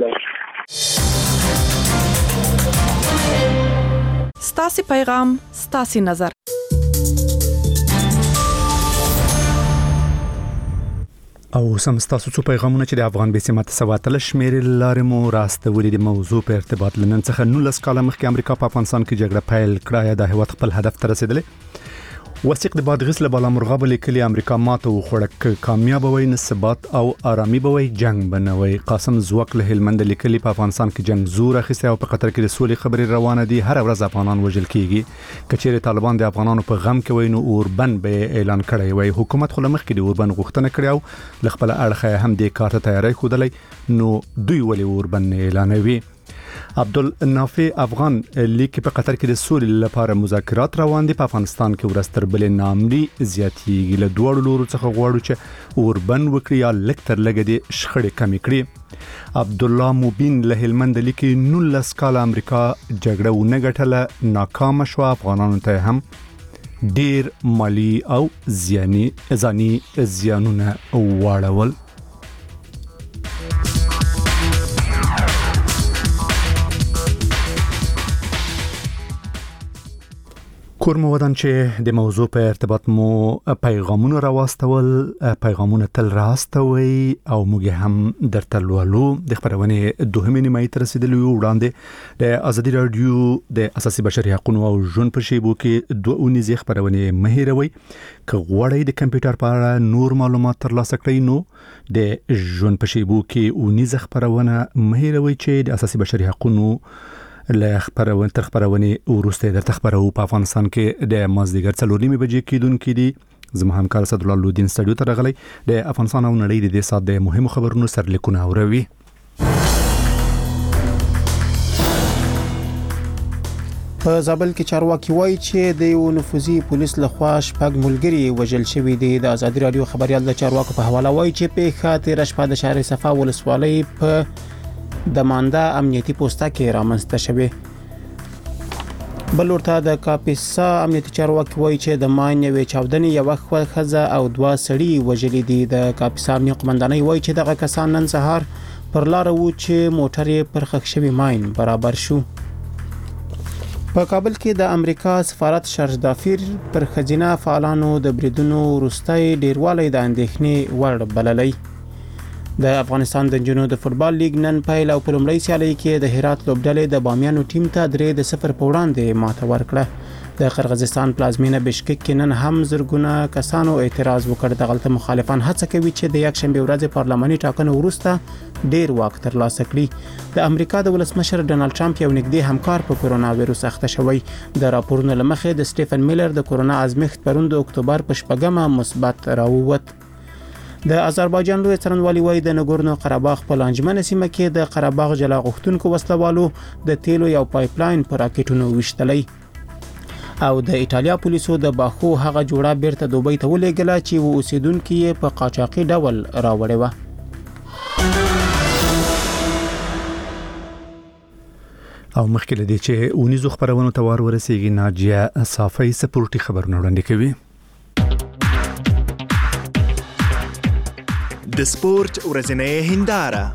ستاسو پیغام ستاسو نظر. او سم ستاسو څو پیغامونه چې د افغان بسمت سواتل شمیرې لارې مو راستولې د موضوع په ارتباط لنن څخه نولس کاله مخکې امریکا په افغانستان کې جګړه پیل کړه. د هیواد خپل هدف ته رسیدلې. وثیق د بادغیس له بالا مرغاب لیکلي امریکا ماته وخوړه کامیاب وي نسبات او آرامي بوي جنگ بنوي. قاسم زوک له هلمند لیکلي په افغانستان کې جنگ زور اخیسته او په قطر کې د سولې خبري روانه دي. هر ورځ افغانان وژل کیږي. کچېره طالبان د افغانانو په غم کې وي نو اوربن به اعلان کړی وي. حکومت خو لمخ کې د اوربن غوښتنه کړې او لخپل اړخه هم د کارته تیاری خودلې نو دوی ولې اوربن اعلانوي. عبدالنافع افغان لیکي په قطر کې د سولې لپاره مذاکرات روان دي. په افغانستان کې ورستر بلې نامري زیاتېږي. له دوړو لورو څخه غواړو چې اوربن وکړي یا لږ تر لږه د شخړې کمې کړي. عبد الله مبین له هلمند لیکي نولس کال امریکا جګړه ونه ګټله، ناکام شو، افغانانو ته هم ډیر مالی او زیانی ځاني زیانونه واړول. کور مو ودان چې د موضوع په ارتباط مو پیغامونه راوستول، پیغامونه تل راستوي او موږ هم درته لولو. د خبرونه دوهمه نیمه تر رسیدلو وړاندې د ازادي رادیو د اساسي بشري حقوقو او ژوند په شیبو کې دوه اونیزه خبرونه مهیروي. که غواړئ د کمپیوټر په اړه نور معلومات ترلاسه کړئ نو د ژوند په شیبو کې اونیزه خبرونه مهیروي چې د اساسي بشري حقوقو له خبرونه تر خبرونه ورسته د تخبرو په افغانستان کې د مازدیګر څلور نیمه بجې کېدونکې دي. زما همکار صد الله لودین سټډیو ته راغلی د افغانستان او نړۍ د دې سات د مهمو خبرونو سرلیکونه اوروي. په زابل کې چارواکي وایي چې د یو نفوذي پولیس لخوا شپږ ملګري وژل شوي دي. د ازادي رادیو خبريال د چارواکو په حواله وایي چې په خاطر شپه د شهر صفا ولسوالۍ په د ماندا امنیتي پوسټه کې رامنځته شوه. بل ورته د کاپیسا امنیتي چارواکي وایي چې د ماین یوې چاودنې یو خزه او دوا سړي وژلي دي. د کاپیسا امنیتي قومندانۍ وایي چې دغه کسان نن سهار پر لار وو چې موټر یې پر خښ شوی ماین برابر شو. په کابل کې د امریکا سفارت شرجدافیر پر خزینه فعالانو د بریدونو وروستي ډیروالی د اندېښنې وړ بللی. د افغانستان د جنونو د فوتبال لیګ نن پیل او په لومړۍ سیالي کې د هرات لوبډلې د بامیانو ټیم ته درې د صفر په وړاندې ماته ورکړه. د قرغیزستان پلازمینه بشکک کې نن هم زرګونه کسانو اعتراض وکړ. د غلطه مخالفان هڅه کوي چې د یک شنبه ورځ پارلماني ټاکنو وروسته ډیر واک ترلاسه کړي. د امریکا د ولسمشر ډونالد ټرمپ یو نږدې همکار په کورونا وایروس اخته شوی. د راپورونو لمخې د سټیفن میلر د کورونا ازمېښت پروند د اکتوبر په شپږمه مثبت راووت. د آذربایجان لوی څرنګوالي وایي د نګورنو قرهباغ په لانجمنه سیمه کې د قرهباغ جلا غوښتونکو وسلوالو د تیلو یو پایپلاین پر راکټونو وشتلی. او د ایټالیا پولیسو د باخو هغه جوړه بیرته دوبۍ ته ولېږله چې و اوسیدونکو یې په قاچاقي ډول راوړې و. او مخکې لدی چې اونیزو خبرونو ته وار ورسیږي ناجیه صافی سپورټي خبرونه وړاندې کوي. د سپورت ورځنۍ هنداره.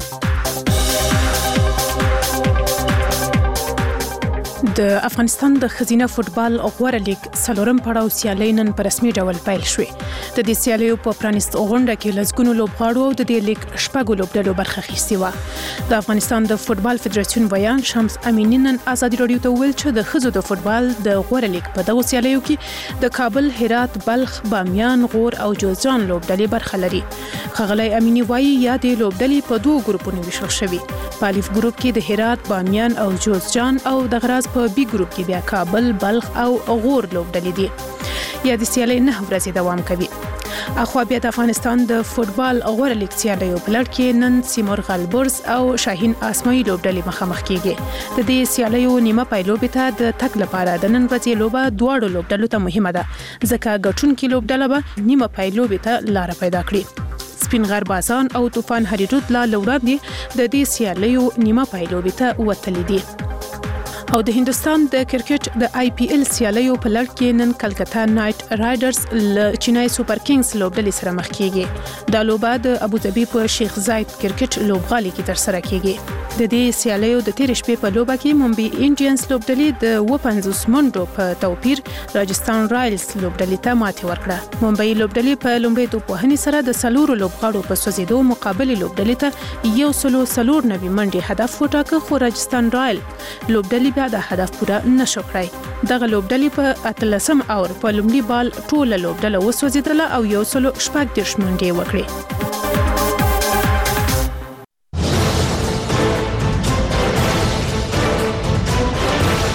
د افغانستان د خزینه فوتبال غوړه لیګ څلورم پړاو سیالي نن په رسمي ډول پیل شوې. د دې سیالیو په پرانیست غونډه کې لږګونو لوبغاړو او د دې لیګ شپږو لوبډلو برخه اخیستې وه. د افغانستان د فوتبال فدراسیون ویان شمس امینی نن ازادي رادیو ته ویل چې د ښځو د فوتبال د غوړه لیګ په دغو سیالیو کې د کابل، هرات، بلخ، بامیان، غور او جوزجان لوبډلې برخه لري. ښاغلی امینی وایي یادې لوبډلې په دوو ګروپونو ویشل شوې. په الف ګروپ کې د هرات، بامیان او جوزجان او د غراز په بی ګروپ کې بیا کابل، بلخ او غور لوبډلې دي. یا د سیالۍ نه ورځې دوام کوي. اخوا بیا د افغانستان د فوتبال غوړه لیګ سیالیو په لړ کې نن سیمرغ البرز او شاهین آسمایي لوبډلې مخامخ کیږي. د دې سیالیو نیمه پایلوبې ته د تګ لپاره د نن ورځې لوبه دواړو لوبډلو ته مهمه ده ځکه ګټونکي لوبډله به نیمه پایلوبې ته لار پیدا کړي. سپین غر بازان او طوفان هریرود لا لوړاندې د دې سیالیو نیمه پایلوبې ته وتلي دي. او د هندستان د کرکټ د آی پی ایل سیالیو په لړ کې نن کلکتا نایټ رایډرز له چینای سوپر کینګز لوبډلې سره مخ کیږي. دا لوبه د ابوظبي په شیخ زاید کرکټ لوبغالي کې تر سره کیږي. د دې سیالیو د تیر شپې په لوبه کې ممبئی انډینز لوبډلې د پنځوس منډو په توپیر راجستان رایلز لوبډلې ته ماتې ورکړه. ممبئی لوبډلې په لومړي توپوهنې سره د سلورو لوبغاړو په سوځېدو مقابل لوبډلې ته یو سلو سلور نوي منډي هدف وټاکه، خو راجستان رایل لوبډلې بیا د هدف پوره نشو کړی. دغه لوبډلې په اتلسم اور په لومړي بال ټوله لوبډله وسوځېدله او یو سلو شپږ دېرش منډې وکړې.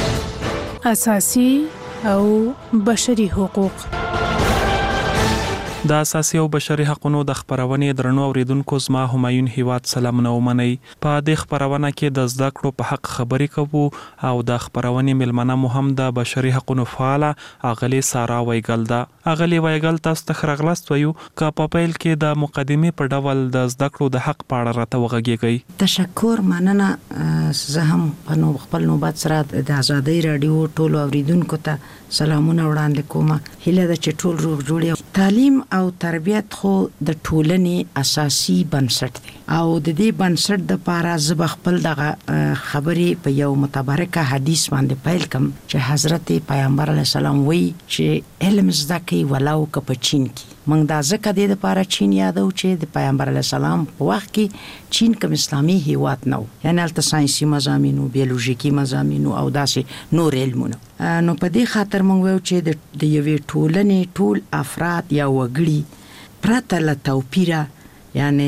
اساسي او بشري حقوق. د اساسي او بشري حقوقو د خبرونې درنو اوریدونکو زما همایون هیواد سلامونه ومنئ. په دې خبرونه کې د زده کړو په حق خبرې کوو او د خبرونې ملمنه مو هم د بشري حقوقو فعاله اغلی سارا وایګل ده. اغلی وایګل تاسو ته خرغلست وایو که په پیل کې د مقدمې په ډول د زده کړو د حق په اړه راته وغږیږئ. تشکر، مننه. زه هم په خپل نوبت سره د ازادۍ رادیو ټولو اوریدونکو ته سلامونه وړاندې کوم. هیله ده چې ټول روغ جوړ. تعلیم او تربیت خو د ټولنې اساسي بنسټ دی او د دې بنسټ د پاره زب خپل دغه خبرې په یو متبرکه حدیث باندې پیل کوم چې حضرت پیغمبر علی السلام وایي چې علم زده کوي ولو که په چین کې. موږ دا ځکه د لپاره چین یادو چې د پیغمبر علی السلام په وخت کې چین کوم اسلامي هیواد نه و، یعنی البته ساينسي مضامینو، بیولوژیکي مضامینو او داسې نور علمونه. نو په دې خاطر موږ وایو چې د یوې ټولنې ټول افراد یا وګړي پرته له توپیره، یعنی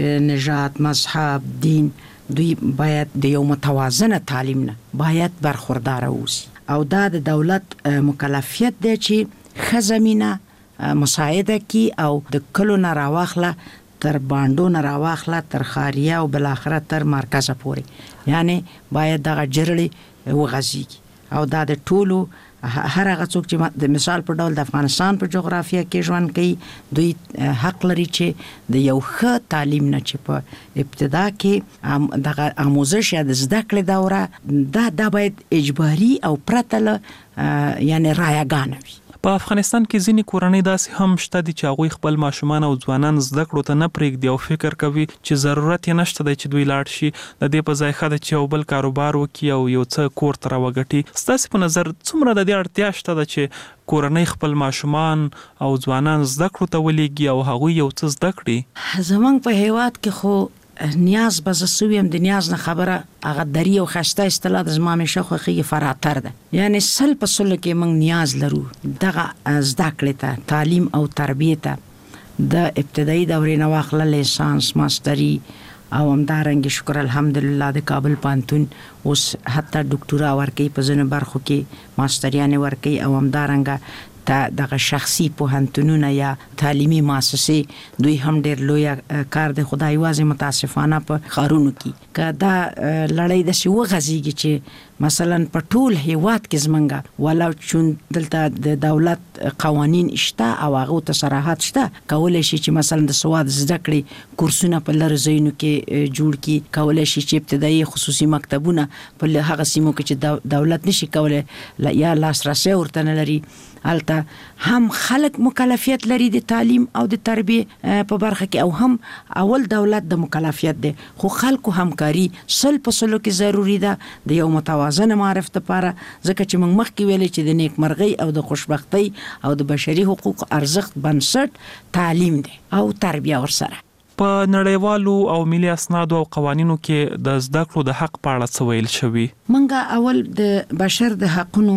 نژاد، مذهب، دین، دوی باید د یو متوازنه تعلیم نه باید برخوردار اوسي او دا د دولت مکلفیت دی چې ښه زمینه مساعده کی او د کلو نه راواخله تر باندو نه راواخله تر خاریه او بل اخره تر مرکز پورې، یعنی باید دغه جرړې وغځيږي او دا د ټولو هر هغه څوک چې د مثال په ډول د افغانستان په جغرافیه کې ژوند کوي دوی حق لري چې د یو ښه تعلیم نه چې په ابتدا کې دغه آموزش یا د زده کړې دوره دا د باید اجباري او پرته له یعنی رایګانه وي. په افغانستان کې ځینې کورنۍ داسې هم شته دي چې هغوی خپل ماشومان او ځوانان زده کړو ته نه پرېږدي او فکر کوي چې ضرورت یې نشته دی چې دوی لاړ شي، د دې په ځای ښه ده چې یو بل کاروبار وکړي او یو څه کور ته راوګټي. ستاسې په نظر څومره د دې اړتیا شته ده چې کورنۍ خپل ماشومان او ځوانان زده کړو ته ولېږي او هغوی یو څه زده کړي؟ زمونږ په هیواد کې خو نیاز به زه سویم د نیاز نه خبره هغه دری او خسته اصطلاح د زما مشه خوخي فراتر ده، یعنی سل په سل کې موږ نیاز لرو دغه زده کړې ته، تعلیم او تربیه ته، د ابتدایي دورې نه واخله لیسانس، ماستری او همدارنګه شکر الحمدلله د کابل پانتون اوس حتی ډاکټورا ورکي په ځینو برخو کې ماستریانه ورکي او همدارنګه تا دغه شخصي پوهنتونونه یا تعلیمي مؤسسې دوی هم ډېر لوی کار دی. خدای واځي متاسفانه په خارونو کې که دا لړۍ داسې وغځېږي چې مثلا په ټول هیواد کې زمونږ ولو چون دلته د دولت قوانین شته او هغه ته صراحت شته، کولی شي چې مثلا د سواد زده کړې کورسونه په لر ځایونو کې جوړ کړي، کولی شي چې ابتدایي خصوصي مکتبونه په هغه سیمو کې چې دولت نشي کولی یا لاسرسی ورته نه لري البته هم خلک مکلفیت لري د تعلیم او د تربیه په برخه کې او هم اول دولت د مکلفیت دی، خو خلکو همکاري سل په سلو کې ضروری ده د یو متوازن معرف لپاره، ځکه چې موږ مخکې ویلې چې د نیکمرغۍ او د خوشبختۍ او د بشري حقوق ارزښت بنسټ تعلیم دی او تربیه ورسره. په نړیوالو او ملي اسنادو او قوانینو کې د زده کړو د حق په اړه څه ویل شوي؟ موږ اول د بشر د حقونو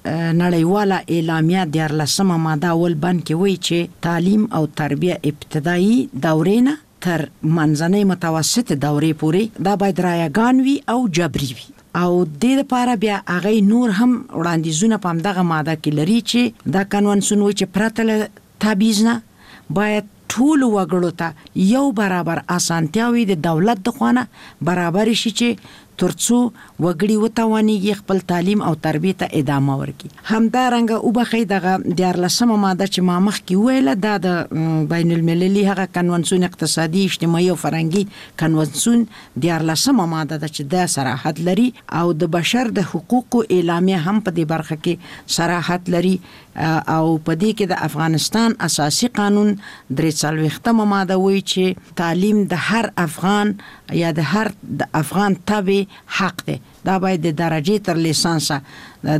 نړیواله اعلامیه دیارلسمه ماده اول بند کې وایي چې تعلیم او تربیه ابتدایي دورې نه تر منځنۍ متوسط دورې پورې دا باید رایګان وي او جبري وي او د دې لپاره بیا هغه نور هم وړاندیزونه په همدغه ماده کې لري چې دا کنوانسیون وایي چې پرته له تبعیض نه باید ټول وګړو ته یو برابر اسانتیاوي د دولت د خوانه برابر شي چې ترڅو وګړي وتوانيږي خپل تعلیم او تربیه ته ادامه ورکړي. همدارنګه او بخې دغه دیارلسمه ماده چې ما مخکې ویله دا د بین المللي هغه کنوانسیون اقتصادي اجتماعي او فرهنګي کنوانسیون دیارلسمه ماده ده چې د صراحت لري او د بشر د حقوقو اعلامیه هم په دې برخه کې صراحت لري او په دې کې د افغانستان اساسي قانون درې څلوېښتمه ماده وایي چې تعلیم د هر افغان یا د هر د افغان تبع حق دی، دا باید د درجه تر لیسانسه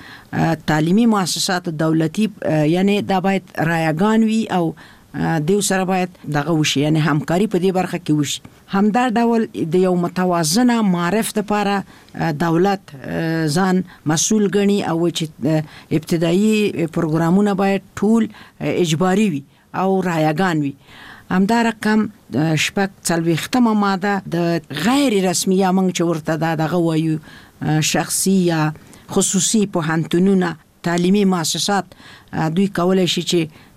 د تعلیمي مؤسسات دولتي یعنی دا باید رایګان وي او دیو سره باید دغه وشي، یعنی همکاري په دې برخه کې وشي. همدا ډول د یو متوازنه معرف لپاره دولت ځان مسؤل ګڼي او چې ابتدایي پروګرامونه باید ټول اجباري وي او رایګان وي. همدا رقم شپږ څلوېښتمه ماده د غیر رسمي یا موږ چې ورته دا دغه وایو شخصي یا خصوصي پوهنتونونه تعلیمي مؤسسات دوی کولای شي چې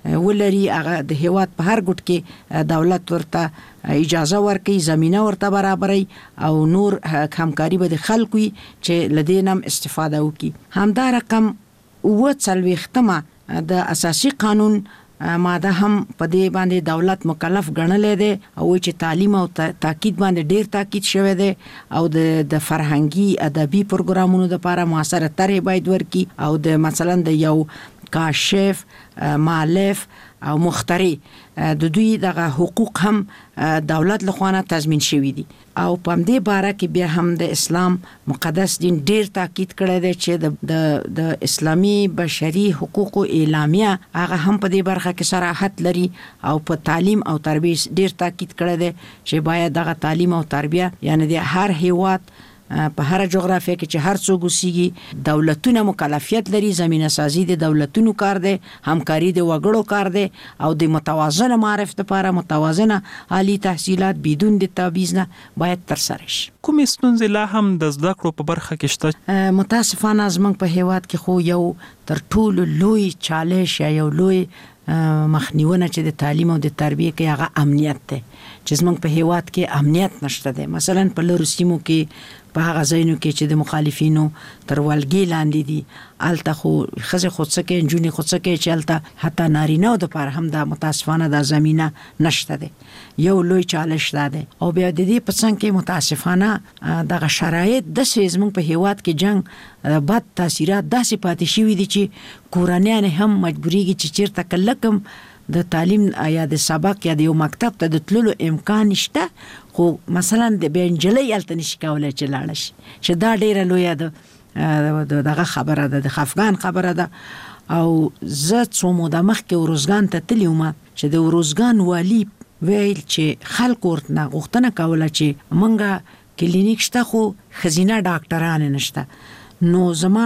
ولري هغه د هیواد په هر ګټ کې دولت ورته اجازه ورکړي زمينه ورته برابرې او نور همکاري به د خلکو چې لدینم استفاده وکړي. همدا رقم و څلوېښتمه د اساسي قانون ماده هم په دې باندې دولت مکلف ګڼلې ده او چې تعلیم او تاکید باندې ډیر تاکید شوی دی او د د فرهنګي ادبي پروګرامونو لپاره موثره طرح باید ورکي او د مثلا د یو کاشف مؤلف او مخترع د دوی دغه حقوق هم دولت لخوا تضمین شوی دي او په دې باره کې بیا هم د اسلام مقدس دین ډیر تاکید کړی دی چې د د اسلامي بشري حقوقو اعلامیه هغه هم په دې برخه کې صراحت لري او په تعلیم او تربیه ډیر تاکید کړی دی چې باید دغه تعلیم او تربیه یعنی د هر هیواد په هر جغرافیه کې چې هر څوک اوسېږي دولتونه مکلفیت لري زمينه سازي د دولتونو کار دی همکاري د وګړو کار دی او د متوازنه معرفت لپاره متوازنه عالی تحصیلات بدون د تبعیض نه باید تر سره شي. کومې ستونزې لا هم د زده کړو په برخه کې شته؟ متاسفانه زموږ په هیواد کې خو یو تر ټولو لوی چالش یا یو لوی مخنیونه چې د تعلیم او د تربیه کې هغه امنیت دی چې زموږ په هیواد کې امنیت نشته دی. مثلا په لورو سیمو کې په هغه ځایونو کې چې د مخالفینو تر ولګي لاندې دي الته خو خزه خودسکه انجونی خودسکه چې الته حتی نارینه د پر هم د متاسفانه د زمينه نشته دی. یو لوی چالش ده او بیا د دې په څنګه کې متاسفانه دغه شرایط د سیزمن په هیواد کې جنگ بد تاثیرات داسې پاتې شوي دي چې کورنیان هم مجبوريږي چې چیرته کلکم د تعلیم یا د سبق یا د یو مکتب ته د تللو امکان نشته خو مثلا د بنجلې الته نشي کولای چې لاړ شي چې دا ډیره لوی ده دغه خبره ده د افغان خبره ده او زه څو موده مخکې ورزګان ته تلم چې د ورزګان والی ویل چې خلک ورته غوښتنه کوله چې مونږه کلینیک شته خو خزینه ډاکټران نشته نو زما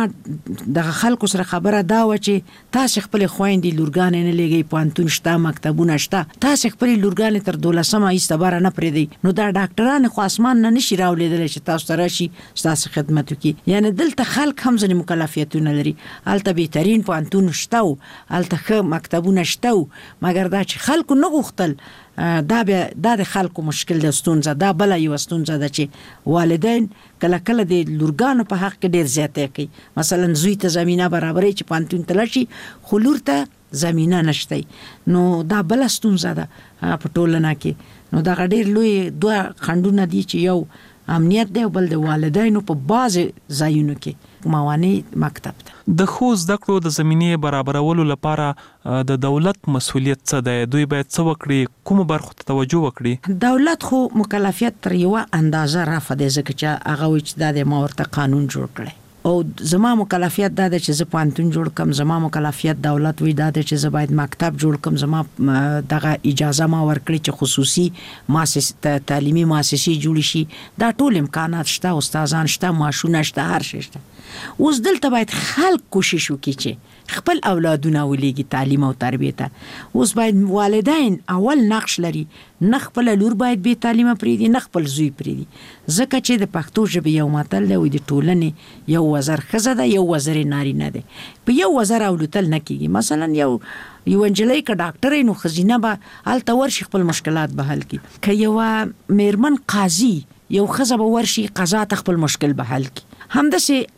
د خلکو سره خبره دا و چې تاسو خپل خويندې لورګان نه لګي پانتون شته مکتبونه شته تاسو خپل لورګان تر دولسمه ایستبره نه پریدي نو دا ډاکټران خو اسمان نه نشي راولېدل چې تاسو سره شي تاسو خدمت وکي یعنی دلته خلک هم ځنې مکلفیتونه لري الته بهترین پانتون شته الته مکتبونه شته مګر دا چې خلکو نه غوښتل دا بیا د خلکو مشکل د ستونزه دا بل یو ستونزه ده چې والدین کله کله د لورګانو په حق کې ډیر زیاته کوي مثلا زوی ته زمينه برابرې چې پانتون تلشي خو لور ته زمينه نشته نو دا بل ستونزه ده په ټولنه کې نو دا ډیر لوی دوه خندونه دي چې یو امنیت دی بل د والدینو په باز ځایونو کې موانع مکتب ده. د خو زده کړو د زمینه برابرولو لپاره د دولت مسولیت څه دی دوی باید څه وکړي کوم برخو ته توجه وکړي؟ دولت خو مکلفیت تر یو اندازه رافع دی ځکه چې هغه وچ د مورته قانون جوړ کړي او زما مکلفیت دا ده چې زه پانتون جوړ کم زما مکلفیت دولت وی دا ده چې زه باید مکتب جوړ کم زما دغه اجازه ما ورکړي چې خصوصي مؤسسه تعلیمي مؤسسې جوړ شي دا ټول امکانات شته استادان شته ماشونه شته هر شي شته اوس دلته باید خلک کوشش وکړي چې خپل اولادونه ولېږي تعلیم او تربیه ته اوس باید والدین اول نقش لري نه خپل لور باید به تعلیم پریدي نه خپل زوی پریدي ځکه چې د پښتو ژبې یو متل دی د ټولنې یو وزر خزه ده یو وزر نارینه ده په یو وزر اولتل نه کیږي مثلا یو یو انجلۍ ک ډاکټر نو خزینه به الته ورشي خپل مشکلات به حل کړي ک یو میرمن قاضي یو خزه به ورشي قضا خپل مشکل به حل کړي همداسې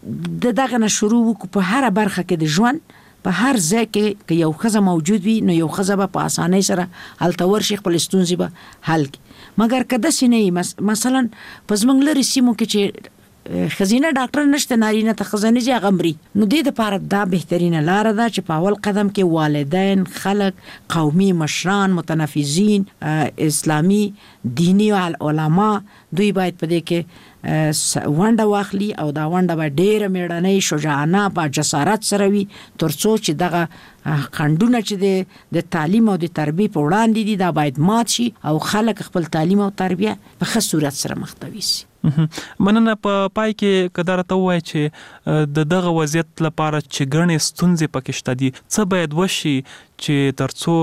د دغه نه شروع وکړو په هر برخه کې د ژوند په هر ځای کې یو خزه موجود وي نو یو خزه به په اسانۍ سره هلته ورشي خپل ستونزې به حل کړي مګر که داسې نه وي مثلا په زموږ لرې سیمو کې چې خزینه ډاکټر نشته نارینه ته خزانه جا غمري نو د دې لپاره دا بهترینه لار ده چې په اول قدم کې والدین خلک قومي مشران متنفذین اسلامی دینی علما دوی باید په دې کې ونډه واخلي او دا ونډه به ډیره میړنۍ شجاعانه په جسارت سره وي ترڅو چې دغه خندونه چې د تعلیم او د تربیه په وړاندې دي دا باید مات شي او خلک خپل تعلیم او تربیه په ښه صورت سره مخته شي. مننه په پای کې قدرت وای چې د دغه وضعیت لپاره چې ګڼې ستونزې پکې شته دي څه باید وشي چې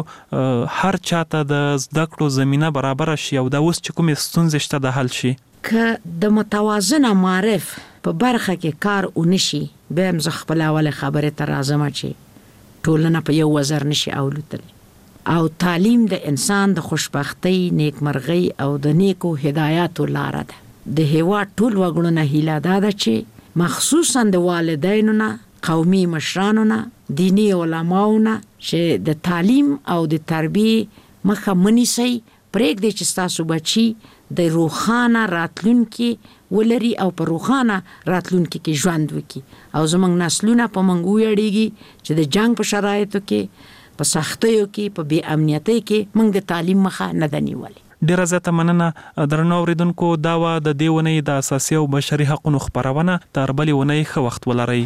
ترڅو هر چاته د زده کړو زمينه برابر شي او دا اوس چې کومې ستونزې شته د حل شي که د متوازنه معرف په برخه کې کار ونشي به هم زه خپل اول خبره ته راځم چې ټولنه په یو وزر نشي اولوتلی. او تعلیم د انسان د خوشبختی، نیکمرغۍ او د نیکو هدایاتو لاره ده. د هیواد ټول وګړو هیله ده چې مخصوصا د والدینو نه، قومي مشرانو نه، دینی علماو نه چې د تعلیم او د تربیې مخه منیسي، پرېږدي چې ستاسو بچي د روښانه راتلونکي ولري او په روښانه راتلونکي کې ژوند وکړي. او زموږ نسلونه په موږ ویاړېږي چې د جنگ په شرایطو کې، په سختیو کې، په بې امنیتۍ کې موږ د تعلیم مخه نه ده نیولې. ډیره زیاته مننه درنو اوریدونکو. دا و د دې ونې د اساسي او بشري حقوقو خبرونه. تر بلې ونې ښه وخت ولرئ.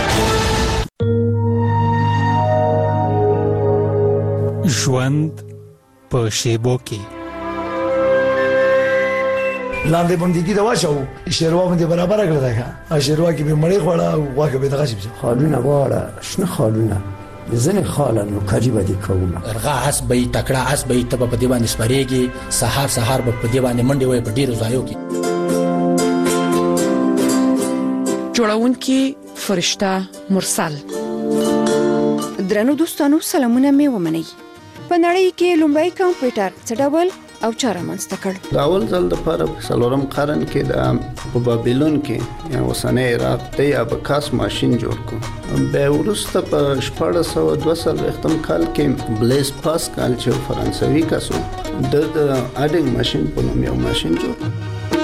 ژوند په شیبو کې لاندې باندې دا واچو شیروا باندې برابر کړل دا شیروا کې به مړی خوړه او واګه به دغه شي خالونه واړه شنه خالونه ځنه خالن کاری باندې کوم ارغا اس به تکړه اس به تب په دی باندې سپریږي. سحر سحر په دی باندې منډي وای په ډیرو ځایو کې. جوړونکي فرشته مرسل. درنو دوستانو سلامونه مې ومنئ. په نړۍ کې لومړی کمپیوټر څه ډول او چاره منځته کړ؟ د اول ځل لپاره په څلورم قرن کې د په بابلون کې یا اوسنی عراق د اباکاس ماشين جوړ کړ. به وروسته په شپږ سوه دوه څلوېښتم کال کې بلیز پاسکال چې فرانسوي کسو د اډینګ ماشين په نوم یو ماشين جوړ کړ.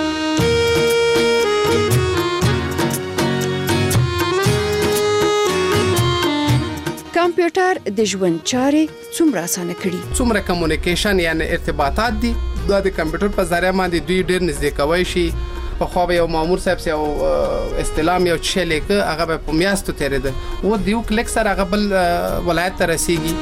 کمپیوټر د ژوند چارې څومره اسانه کړي؟ څومره کمیونیکیشن یعنی ارتباطات دي دا د کمپیوټر په ذریعہ باندې دوی ډیر نږدې کوي شي. په خو به یو مامور صاحب سي او استلام یو چې لیکه هغه په میاستو تیرېده و دیو کلیک سره هغه بل ولایت ته رسیږي.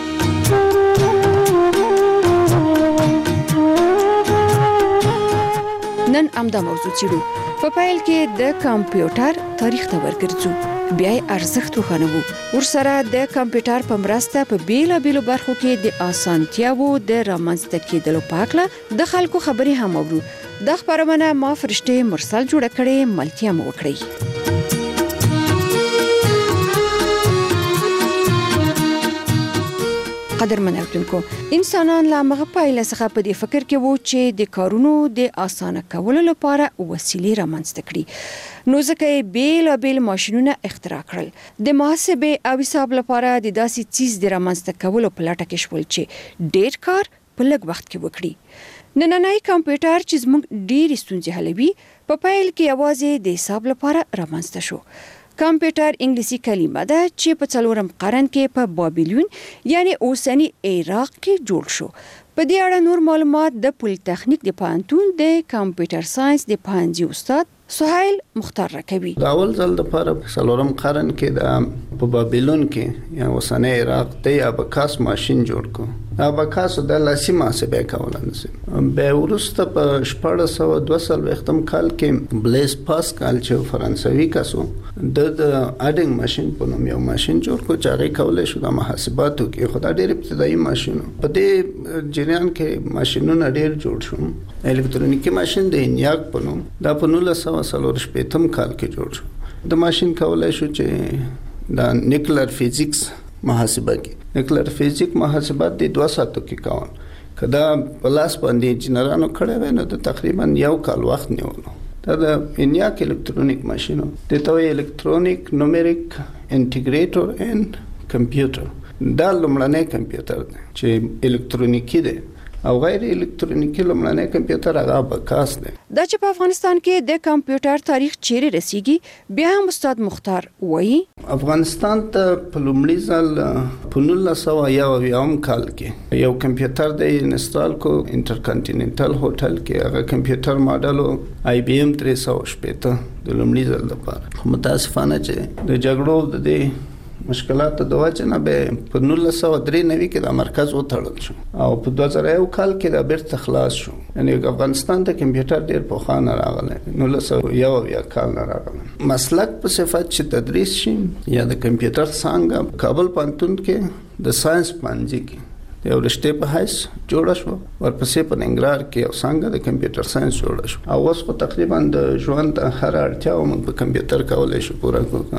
نن امدا موضوع چیرو په پایل کې د کمپیوټر تاریخ ته ورګرځو، بیا ارزښت وخنوو. ورسره د کمپیوټر په مرسته په بیلا بیلو برخو کې د اسانتیاو د رامنځته کېدلو په اړه د خلکو خبرې هم اورو. د خبرونه ما فرشته مرسل جوړ کړي، ملتیا مو وکړي. قدرمن اوریدونکو، انسانان لا مغه پایله څخه په دې فکر کې وو چې د کارونو د اسانه کولو لپاره وسیلې رامنځته کړي. نو ځکه بیل بیل ماشينونه اختراع کړل. د محاسبه او حساب لپاره د داسې چیز د رامنځته کولو په لټه کې شول چې ډېر کار په لږ وخت کې وکړي. نننۍ کمپیوټر چې زموږ ډېر ستونزې حلوي په پایل کې یوازې د حساب لپاره رامنځته شو. کمپیوټر انګلیسي کلمه ده چې په څلورم قرن کې په بابلون یعنی اوسنی عراق کې جوړ شو. په دې اړه نور معلومات د پولیټیکنیک د پوهنتون د کمپیوټر ساينس د پوهنځي استاد سهیل مختار راکوي. د اول ځل لپاره په څلورم قرن کې د په بابلون کې یا اوسنی عراق د اباکاس ماشين جوړ کړ. اباکاس د لاسي محاسبه کول نسی. به وروسته په شپږ سوه دوه څلوېښتم کال کې بلیز پاسکال چې فرانسوي کسو د اډینګ ماشين په نوم یو ماشين جوړ کړ چې هغه کولای شو د محاسباتو کې خدای ډېر ابتدایي ماشين. په دې جریان کې ماشينونه ډېر جوړ شو. الکترونیکی ماشين د انیاک په نوم د په نولس سوه څلور شپېتم کال کې جوړ شو. د ماشين کولای شو چې د نیوکلیر فزیکس محاسبه کې نیوکلیر فزیک محاسبات د دوه ساعتو کې کول. کدا پلاس باندې انجنیرانو کړه وای نو د تقریبا یو کال وخت نیولو. دا د انیاک الکترونیک ماشينو د توې الکترونیک نومریک انټیګریټر اند کمپیوټر دا لومړنی کمپیوټر دی چې الکترونیکی دی او غیر الکترونیکی لمړنی کمپیوټر هغه اباکاس دی. دا چې په افغانستان کې د کمپیوټر تاریخ چیرې رسیږي بیا هم استاد مختار وایي. افغانستان ته په لومړي ځل په نولس سوه یو اویایم کال کې یو کمپیوټر د انسټال کو انټرکانټیننټل هوټل کې. هغه کمپیوټر ماډل آی بی ایم درې سوه شپېته د لومړي ځل لپاره. خو متاسفانه چې د جګړو د دې مشکلات د وجه نه به په نولس سوه درې نوي کې د مرکز وتړل شو او په دوه زره یو کال کې د بیرته خلاص شو. یعنی افغانستان ته کمپیوټر ډیر پخوانه راغلی، نولس سوه یو اویا کال نه راغلی. مسلک په صفت چې تدریس شي یا د کمپیوټر څانګه کابل پوهنتون کې د ساينس پوهنځي کې یو رشته په حیث جوړه شو. ورپسې په ننګرهار کې یو څانګه د کمپیوټر ساينس جوړه شو او اوس خو تقریبا د ژوند هر اړتیا موږ په کمپیوټر کولای شو پوره کړو.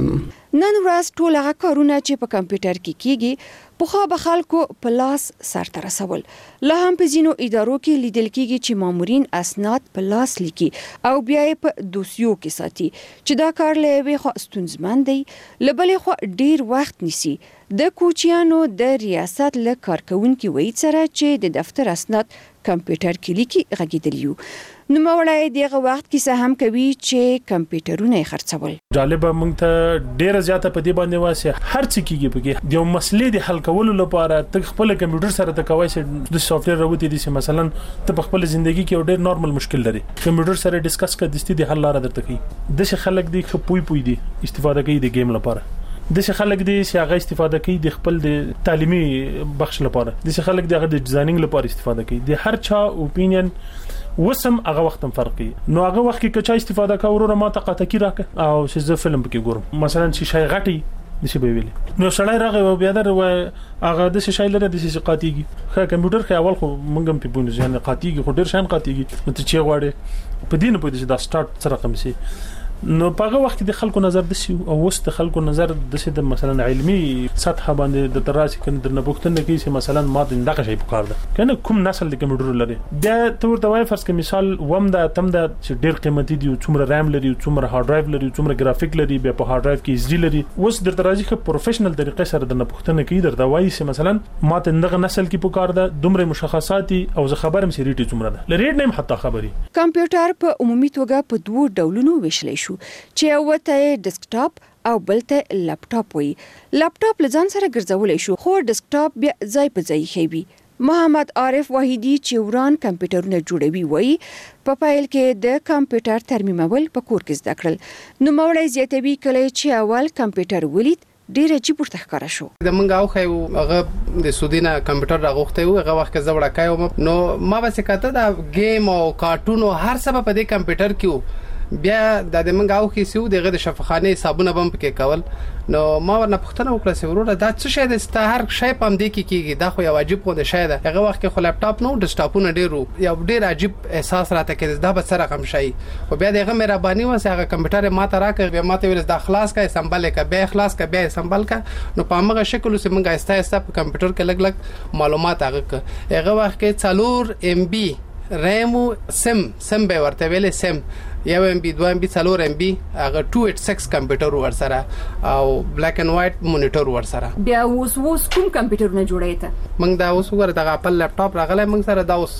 نن ورځ ټول هغه کارونه چې په کمپیوټر کې کیږي پخوا به خلکو په لاس سرته رسول. لا هم په ځینو ادارو کې لیدل کیږي چې مامورین اسناد په لاس لیکي او بیا یې په دوسیو کې ساتي چې دا کار له یوې خوا ستونزمن دی، له بلې خوا ډیر وخت نیسي. د کوچیانو د ریاست له کارکونکو وایي سره چې د دفتر اسناد کمپیوټر کې لیکي غږیدلیو. نو مولای دغه وخت کې هم کوي چې کمپیوټرونه یې خرڅول. جالبه مونږ ته ډیره زیاته په دې باندې واسه هر څه کیږي پکې د مسلې د حل کولو لپاره ته خپل کمپیوټر سره ته کوي چې د سافټویر راوتی دي چې مثلا ته په خپل ژوندۍ کې ډیر نورمال مشکل لري کمپیوټر سره ډیسکس کړه د ستې د حل لاره درته کوي. د څه خلک دي خپوي پوي دي استفاده کوي د گیم لپاره، د څه خلک دي چې هغه استفاده کوي د خپل د تعلیمي بخش لپاره، د څه خلک دي هغه د ډیزاینینګ لپاره استفاده کوي. د هر چا اوپینین وسم هغه وخت هم فرق کوي. نو هغه وخت کې کچا استفاده کوي ما ته قطه کی راکه او چې زه فلم پکې ګورم مثلا چې شای غټي نشي به ویلي نو سړی راغی او بیا در هغه د شای لره د شي قاتیږي خو کمپیوټر خو اول خو مونږ هم په بونځ یعنی قاتیږي خو ډیر شان قاتیږي نو ته چې غواړي په دین په دې دا سٹارټ سره کوم شي. نو په هغه وخت د خلکو نظر د سی او وست خلکو نظر د سی د مثلا علمي سطح باندې د تراسي کنه د نبوختنه کې چې مثلا ما د دغه شی په کار ده کنه کوم نسل د کمپیوټر لري بیا ته ورته وای فرض کې مثال وم د تم د ډیر قیمتي دی څومره رام لري څومره هارد ډرایو لري څومره ګرافیک لري بیا په هارد ډرایو کې اس ډي لري اوس د ترازی په پروفیشنل طریقې سره د نبوختنه کې درته وای چې مثلا ما ته دغه نسل کې په کار ده دومره مشخصات او زه خبرم سي ریټي څومره ده لریټ نیم حتی خبري. کمپیوټر په عمومي توګه په دوه ډولونو ویشل شو چې وته ډیسکټاپ او بلته لپټاپ وي. لپټاپ لزان سره ګرځولای شو خو ډیسکټاپ بیا ځای په ځای خېبي. محمد عارف واحدی چې وران کمپیوټرونه جوړوي وایي په پایل کې د کمپیوټر ترمیمول په کور کې زده کړل. نو مولای زیاتوي کله چې اول کمپیوټر ولید ډیر عجیب ورته ښکارا شو. د منګ او خو هغه د سودینا کمپیوټر راغوخته و هغه وخت زوړه کایو نو ما به څه دا گیم او کارټون او هر څه په دې کمپیوټر کې بیا د منګ او خو سیو دغه د شفاخانه حسابونه بم پکې کول. نو ما ورنه پښتنه وکړه چې وروره دا څه شی د ستا هر شی پم دی کې کیږي دا خو یو عجیب خو د شی ده. هغه وخت کې خو لپټاپ نو ډیسکټاپونه ډیرو یو ډیر عجیب احساس راته کې دا به سره کم شي او بیا دغه مهرباني وسه هغه کمپیوټر ما ته راکړ بیا ما ته ویل دا خلاص کا سمبل کا بیا خلاص کا بیا سمبل کا نو په هغه شکل سه منګه استا استا په کمپیوټر کې لګ لګ معلومات هغه هغه وخت کې څلور ام بي ریم سم سم به ورته ویل سم یو ام بي دوه ام بي څلور ام بي هغه دوه اته سکس کمپیوټر ورسره او بلیک اینڈ وایټ مانیټر ورسره. بیا اوس اوس کوم کمپیوټرونه جوړای ته موږ دا اوس وګوره دا خپل لپټاپ راغلی موږ سره دا اوس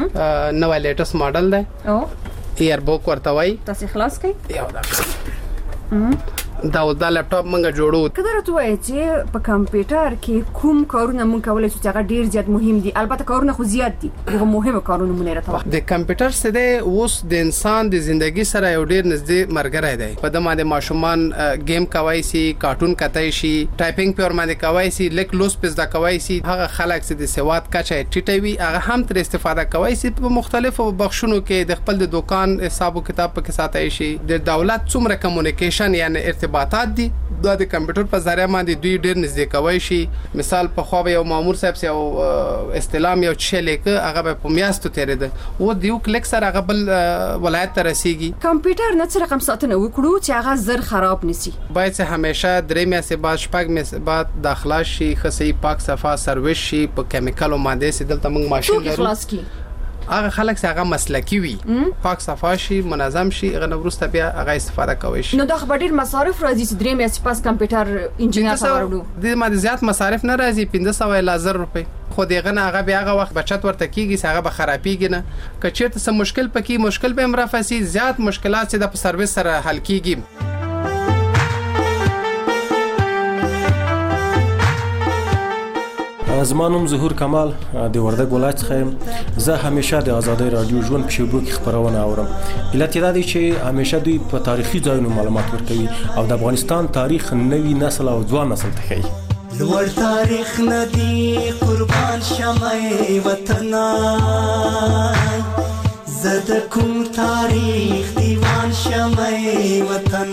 نو لیټس ماډل دی او ایئر بوک ورته وای تاسو خلاص کړئ یو دا دا د لپټاپ منګه جوړو کله راته وای چې په کمپیوټر کې کوم کارونه مونږ کولای شو چې هغه ډیر زیات مهم دي البته کارونه خو زیات دي هغه مهمه کارونه مونږ راته د کمپیوټر سره اوس د انسان د ژوندۍ سره یو ډیر نږدې مرګره دی په دمه د ماشومان گیم کوي سي کارټون کتای شي ټایپینګ پر باندې کوي سي لیک لوس پز دا کوي سي هغه خلک چې د سواد کچه ټیټوي هغه هم تر استفاده کوي سي په مختلفو بخښونو کې د خپل د دکان حساب او کتاب په کې ساتي شي د دولت څومره کمیونیکیشن یعنی ارتباطات دي دا د کمپیوټر په ذریعہ باندې دوی ډیر نږدې کوي شي. مثال په خو یو مامور صاحب سي او استلام یو چې لیکه هغه په میاستو تیرې ده او دیو کلیک سره هغه بل ولایت ته رسیږي. کمپیوټر نه څه رقم ساتنه وکړو چې هغه زر خراب نشي باید چې همیشه درې میاشتې بعد شپږ میاشتې بعد داخله شي خصي پاک صفه سرویس شي په کیمیکل او ماده سي دلته موږ ماشين لرو هغه خلک چې هغه مسلکی وي پاک صفه شي منظم شي هغه نورسته بیا هغه استفاده کوي شي. نو دا خبر ډیر مصارف راځي چې درې میاشتې پاس کمپیوټر انجینر ته ورو د ما زیات مصارف نه راځي پنځه سوه الی زر روپۍ خو دغه نه هغه بیا هغه وخت بچت ورته کیږي چې هغه به خرابېږي نه کچېرته څه مشکل پکې مشکل به امرافسي زیات مشکلات چې د سرویس سره حل کیږي. زمانوم ظهور کمال د وردګ ولایت څخه زه همیشه د آزادۍ رادیو ژوند په شیبو کې خبرونه اورم. علت یې دا دی چې همیشه دوی په تاریخي ځایونو معلومات ورکوي او د افغانستان تاریخ نوي نسل او ځوان نسل ته ښیي. لوړ تاریخ ندی قربان شمه وطن زد کوم تاریخ دیوان شمه وطن.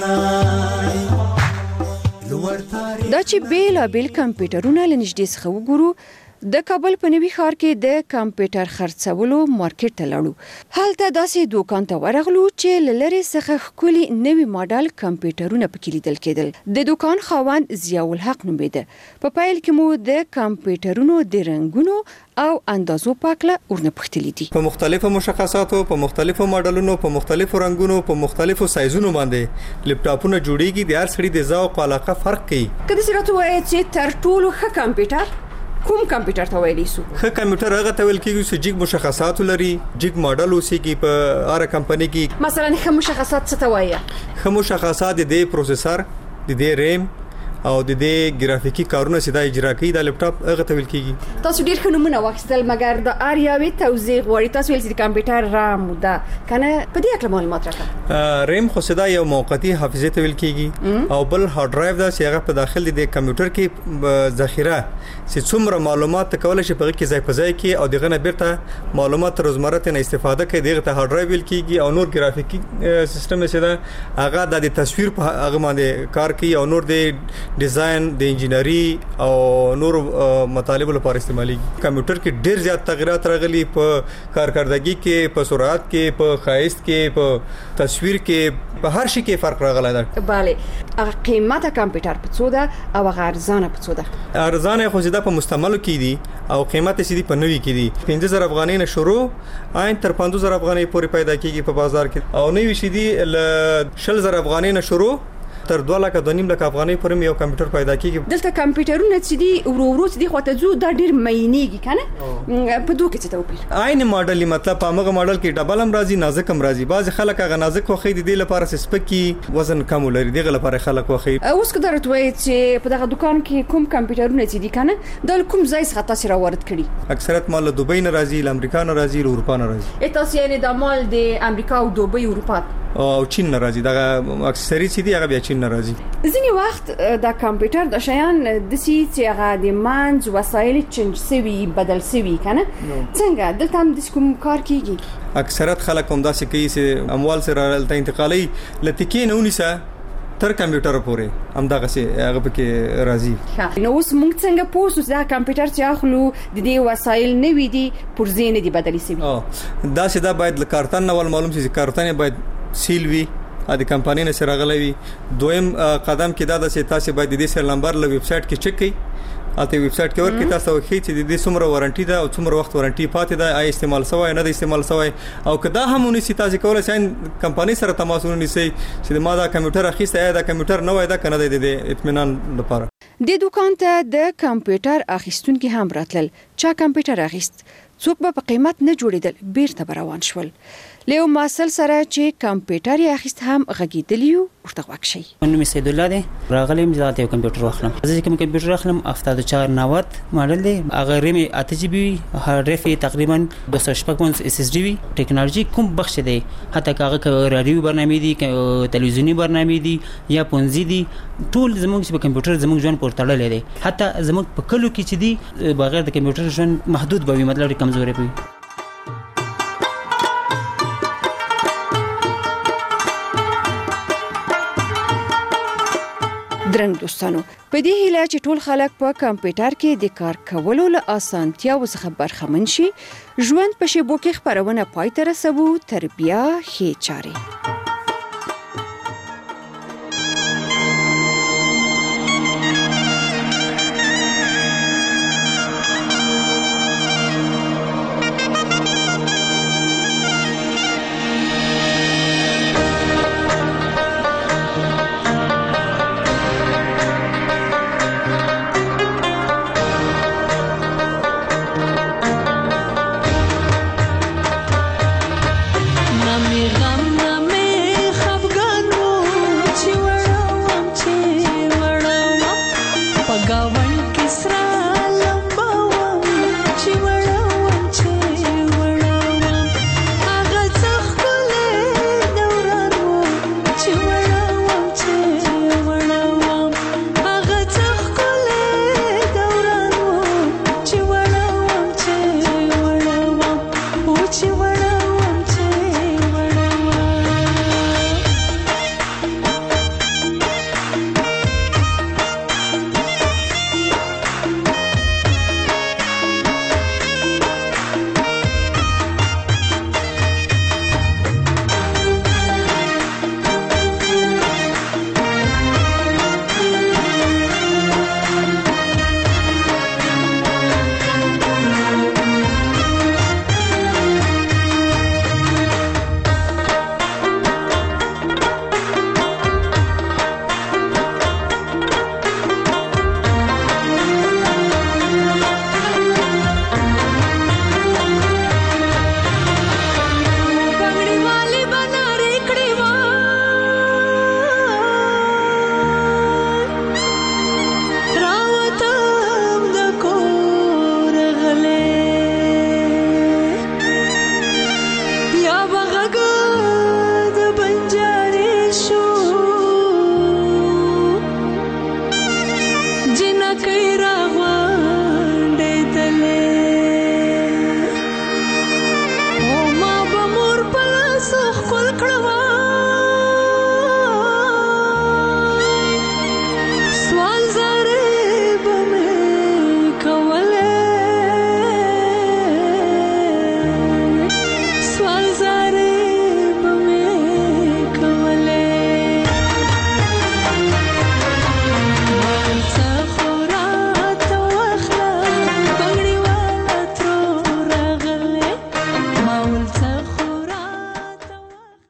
دا چې بیل بیل کمپیوټرونه لنږدې څخه وګورو د کابل په نوي ښار کې د کمپیوټر خرڅولو مارکیټ ته لاړو. هلته داسې دوکان ته ورغلو چې لری څخه ښکلي نوي ماډل کمپیوټرونه پکې لیدل کېدل. د دوکان خاوند ضیاء الحق نومېده. په پیل کې مو د کمپیوټرونو د رنګونو او اندازو پاکله ورنه پوښتلې دي. په مختلفو مشخصاتو، په مختلفو ماډلونو، په مختلفو رنګونو، په مختلفو سایزونو باندې لپټاپونه جوړیږي. د هر سړي د ذوق او علاقه فرق کوي. کله چې راته وایي چې تر ټولو ښه کمپیوټر کوم کمپیوټر ته ویلی سو؟ ښه کمپیوټر هغه ته ویل کېږي چې جګ مشخصات لري، جګ ماډل اوسېږي په هر کمپنۍ کې. مثلا ښه مشخصات څه ته وایي؟ ښه مشخصات د دې پروسیسور، د دې ریم او د دې ګرافیکي کارونه سیده اجرا کوي. دا لپټاپ هغه ته ویل کېږي. تاسو ډیر ښه نمونه واخیستل، مګر د ار یوې توضیح غواړي. تاسو ویل چې د کمپیوټر رام ده کنه، په دې اړه معلومات راکړه. ریم خو سیده یو موقتی حافظه ته ویل کېږي او بل هارد ډرایو دا چې هغه په داخل د کمپیوټر کې ذخیره چې څومره معلومات تکول شي په کې ځای په ځای کې او دغه نه بیرته معلومات روزمره ته استفاده کوي. دغه ته هارد ډرایو ویل کېږي. او نور ګرافیکي سیستم سیده هغه د تصویر په هغه باندې کار کوي او نور د ډیزاین د انجینری او نور مطالب لپاره استعمالي. کمپیوټر کې ډیر زیات تغیرات راغلي په کارکردګي کې، په سرعت کې، په خایست کې، په تصویر کې، په هر شي کې فرق راغلی دی. bale هغه قیمته کمپیوټر په څو ده او هغه ارزانه په څو ده؟ ارزانه خو زیاده په مستعملو کې دي او قیمت یې سیدي په نوي کې دي. پنځه زره افغانۍ نه شروع عین تر پنځه زره افغانۍ پورې پیدا کیږي په بازار کې. او نوي شیدي ل شل زره افغانۍ نه شروع تر دوه لک د نیم لک افغانۍ پورې یو کمپیوټر پیدا کیږي. دلته کمپیوټرونه چې دي ورو ورو چې دي خو ته زو دا ډیر مینیږي کنه په دوه کې څه توپیر؟ عین ماډل مطلب په هغه ماډل کې ډبل هم راځي، نازک هم راځي. بعض خلک هغه نازک خو خې دي لپاره سپکی وزن کم لري، دغه لپاره خلک خو خې. اوس کله راټوي چې په دغه دکان کې کوم کمپیوټرونه چې دي کنه د کوم ځای څخه تاسو راوړت کړي؟ اکثریت مال دوبۍ نه راځي، امریکا نه راځي، اروپا نه راځي. تاسو یې د مال د امریکا او دوبۍ اروپا او چین نه راځي. دغه اکثریت چې دي هغه بیا چین نه راځي. ځینې وخت د کمپیوټر د شیان د سي چې هغه د منځ وسایل چنج سوي بدل سوي کنه څنګه دلته هم د کوم کار کیږي؟ اکثریت خلک هم داسې کوي چې اموال سره دلته انتقالي لته نه ونیسه تر کمپیوټر پورې هم دغه سي هغه پکې راځي. نو اوس موږ څنګه پوسو دا کمپیوټر چې اخلو د دې وسایل نه وي دي پر زین دي بدلی سوي؟ اه دا سي دا باید کارتن نو معلوم شي چې کارتن باید سیل وي د کمپنۍ نه سره غلوي. دویم قدم کې دا د تاسو باید د دې سر نمبر له ویب سټ کې چک کړئ. اته ویب سټ کې ورکې تاسو وخی چې د دې څومره وارنټي ده او څومره وخت وارنټي پاتې ده، آی استعمال سوی نه د استعمال سوی. او کدا هم ونی تاسو کولای شئ کمپنۍ سره تماس ونیسئ چې ما دا کمپیوټر اخیسته دا کمپیوټر نه وای دا کنه د اطمینان لپاره. د دوکان ته د کمپیوټر اخیستونکو هم راتلل. چا کمپیوټر اخیست؟ څوک به په قیمت نه جوړیدل، بیرته روان شول. لیو ماسل سره چې کمپیوټر یې اخیست هم غږیدلیو ورته واکشي. نو می سید الله دی راغلم ځات یو کمپیوټر واخلم. زه کوم کمپیوټر واخلم هفتاد و چهار نود ماډل دی. هغه ریم اته جی بی هارد ډرایو تقریبا دوه سوه شپږ اس اس ډی وی. ټیکنالوژي کوم بخش دی، حتی هغه رادیو برنامه دي، تلویزیونی برنامه دي یا پونزي دي، ټول زموږ په کمپیوټر زموږ ژوند پورې تړلې دي. حتی زموږ په کلو کې چې دي بغیر د کمپیوټر ژوند محدود به وي، مطلب کمزوري وي. درنګ دوستانو، په دې هیله چې ټول خلک په کمپیوټر کې د کار کولو له اسانتیا څخه برخمن شي، ژوند په شیبو کې خبرونه پای ته رسوو. تر بیا ښې چارې.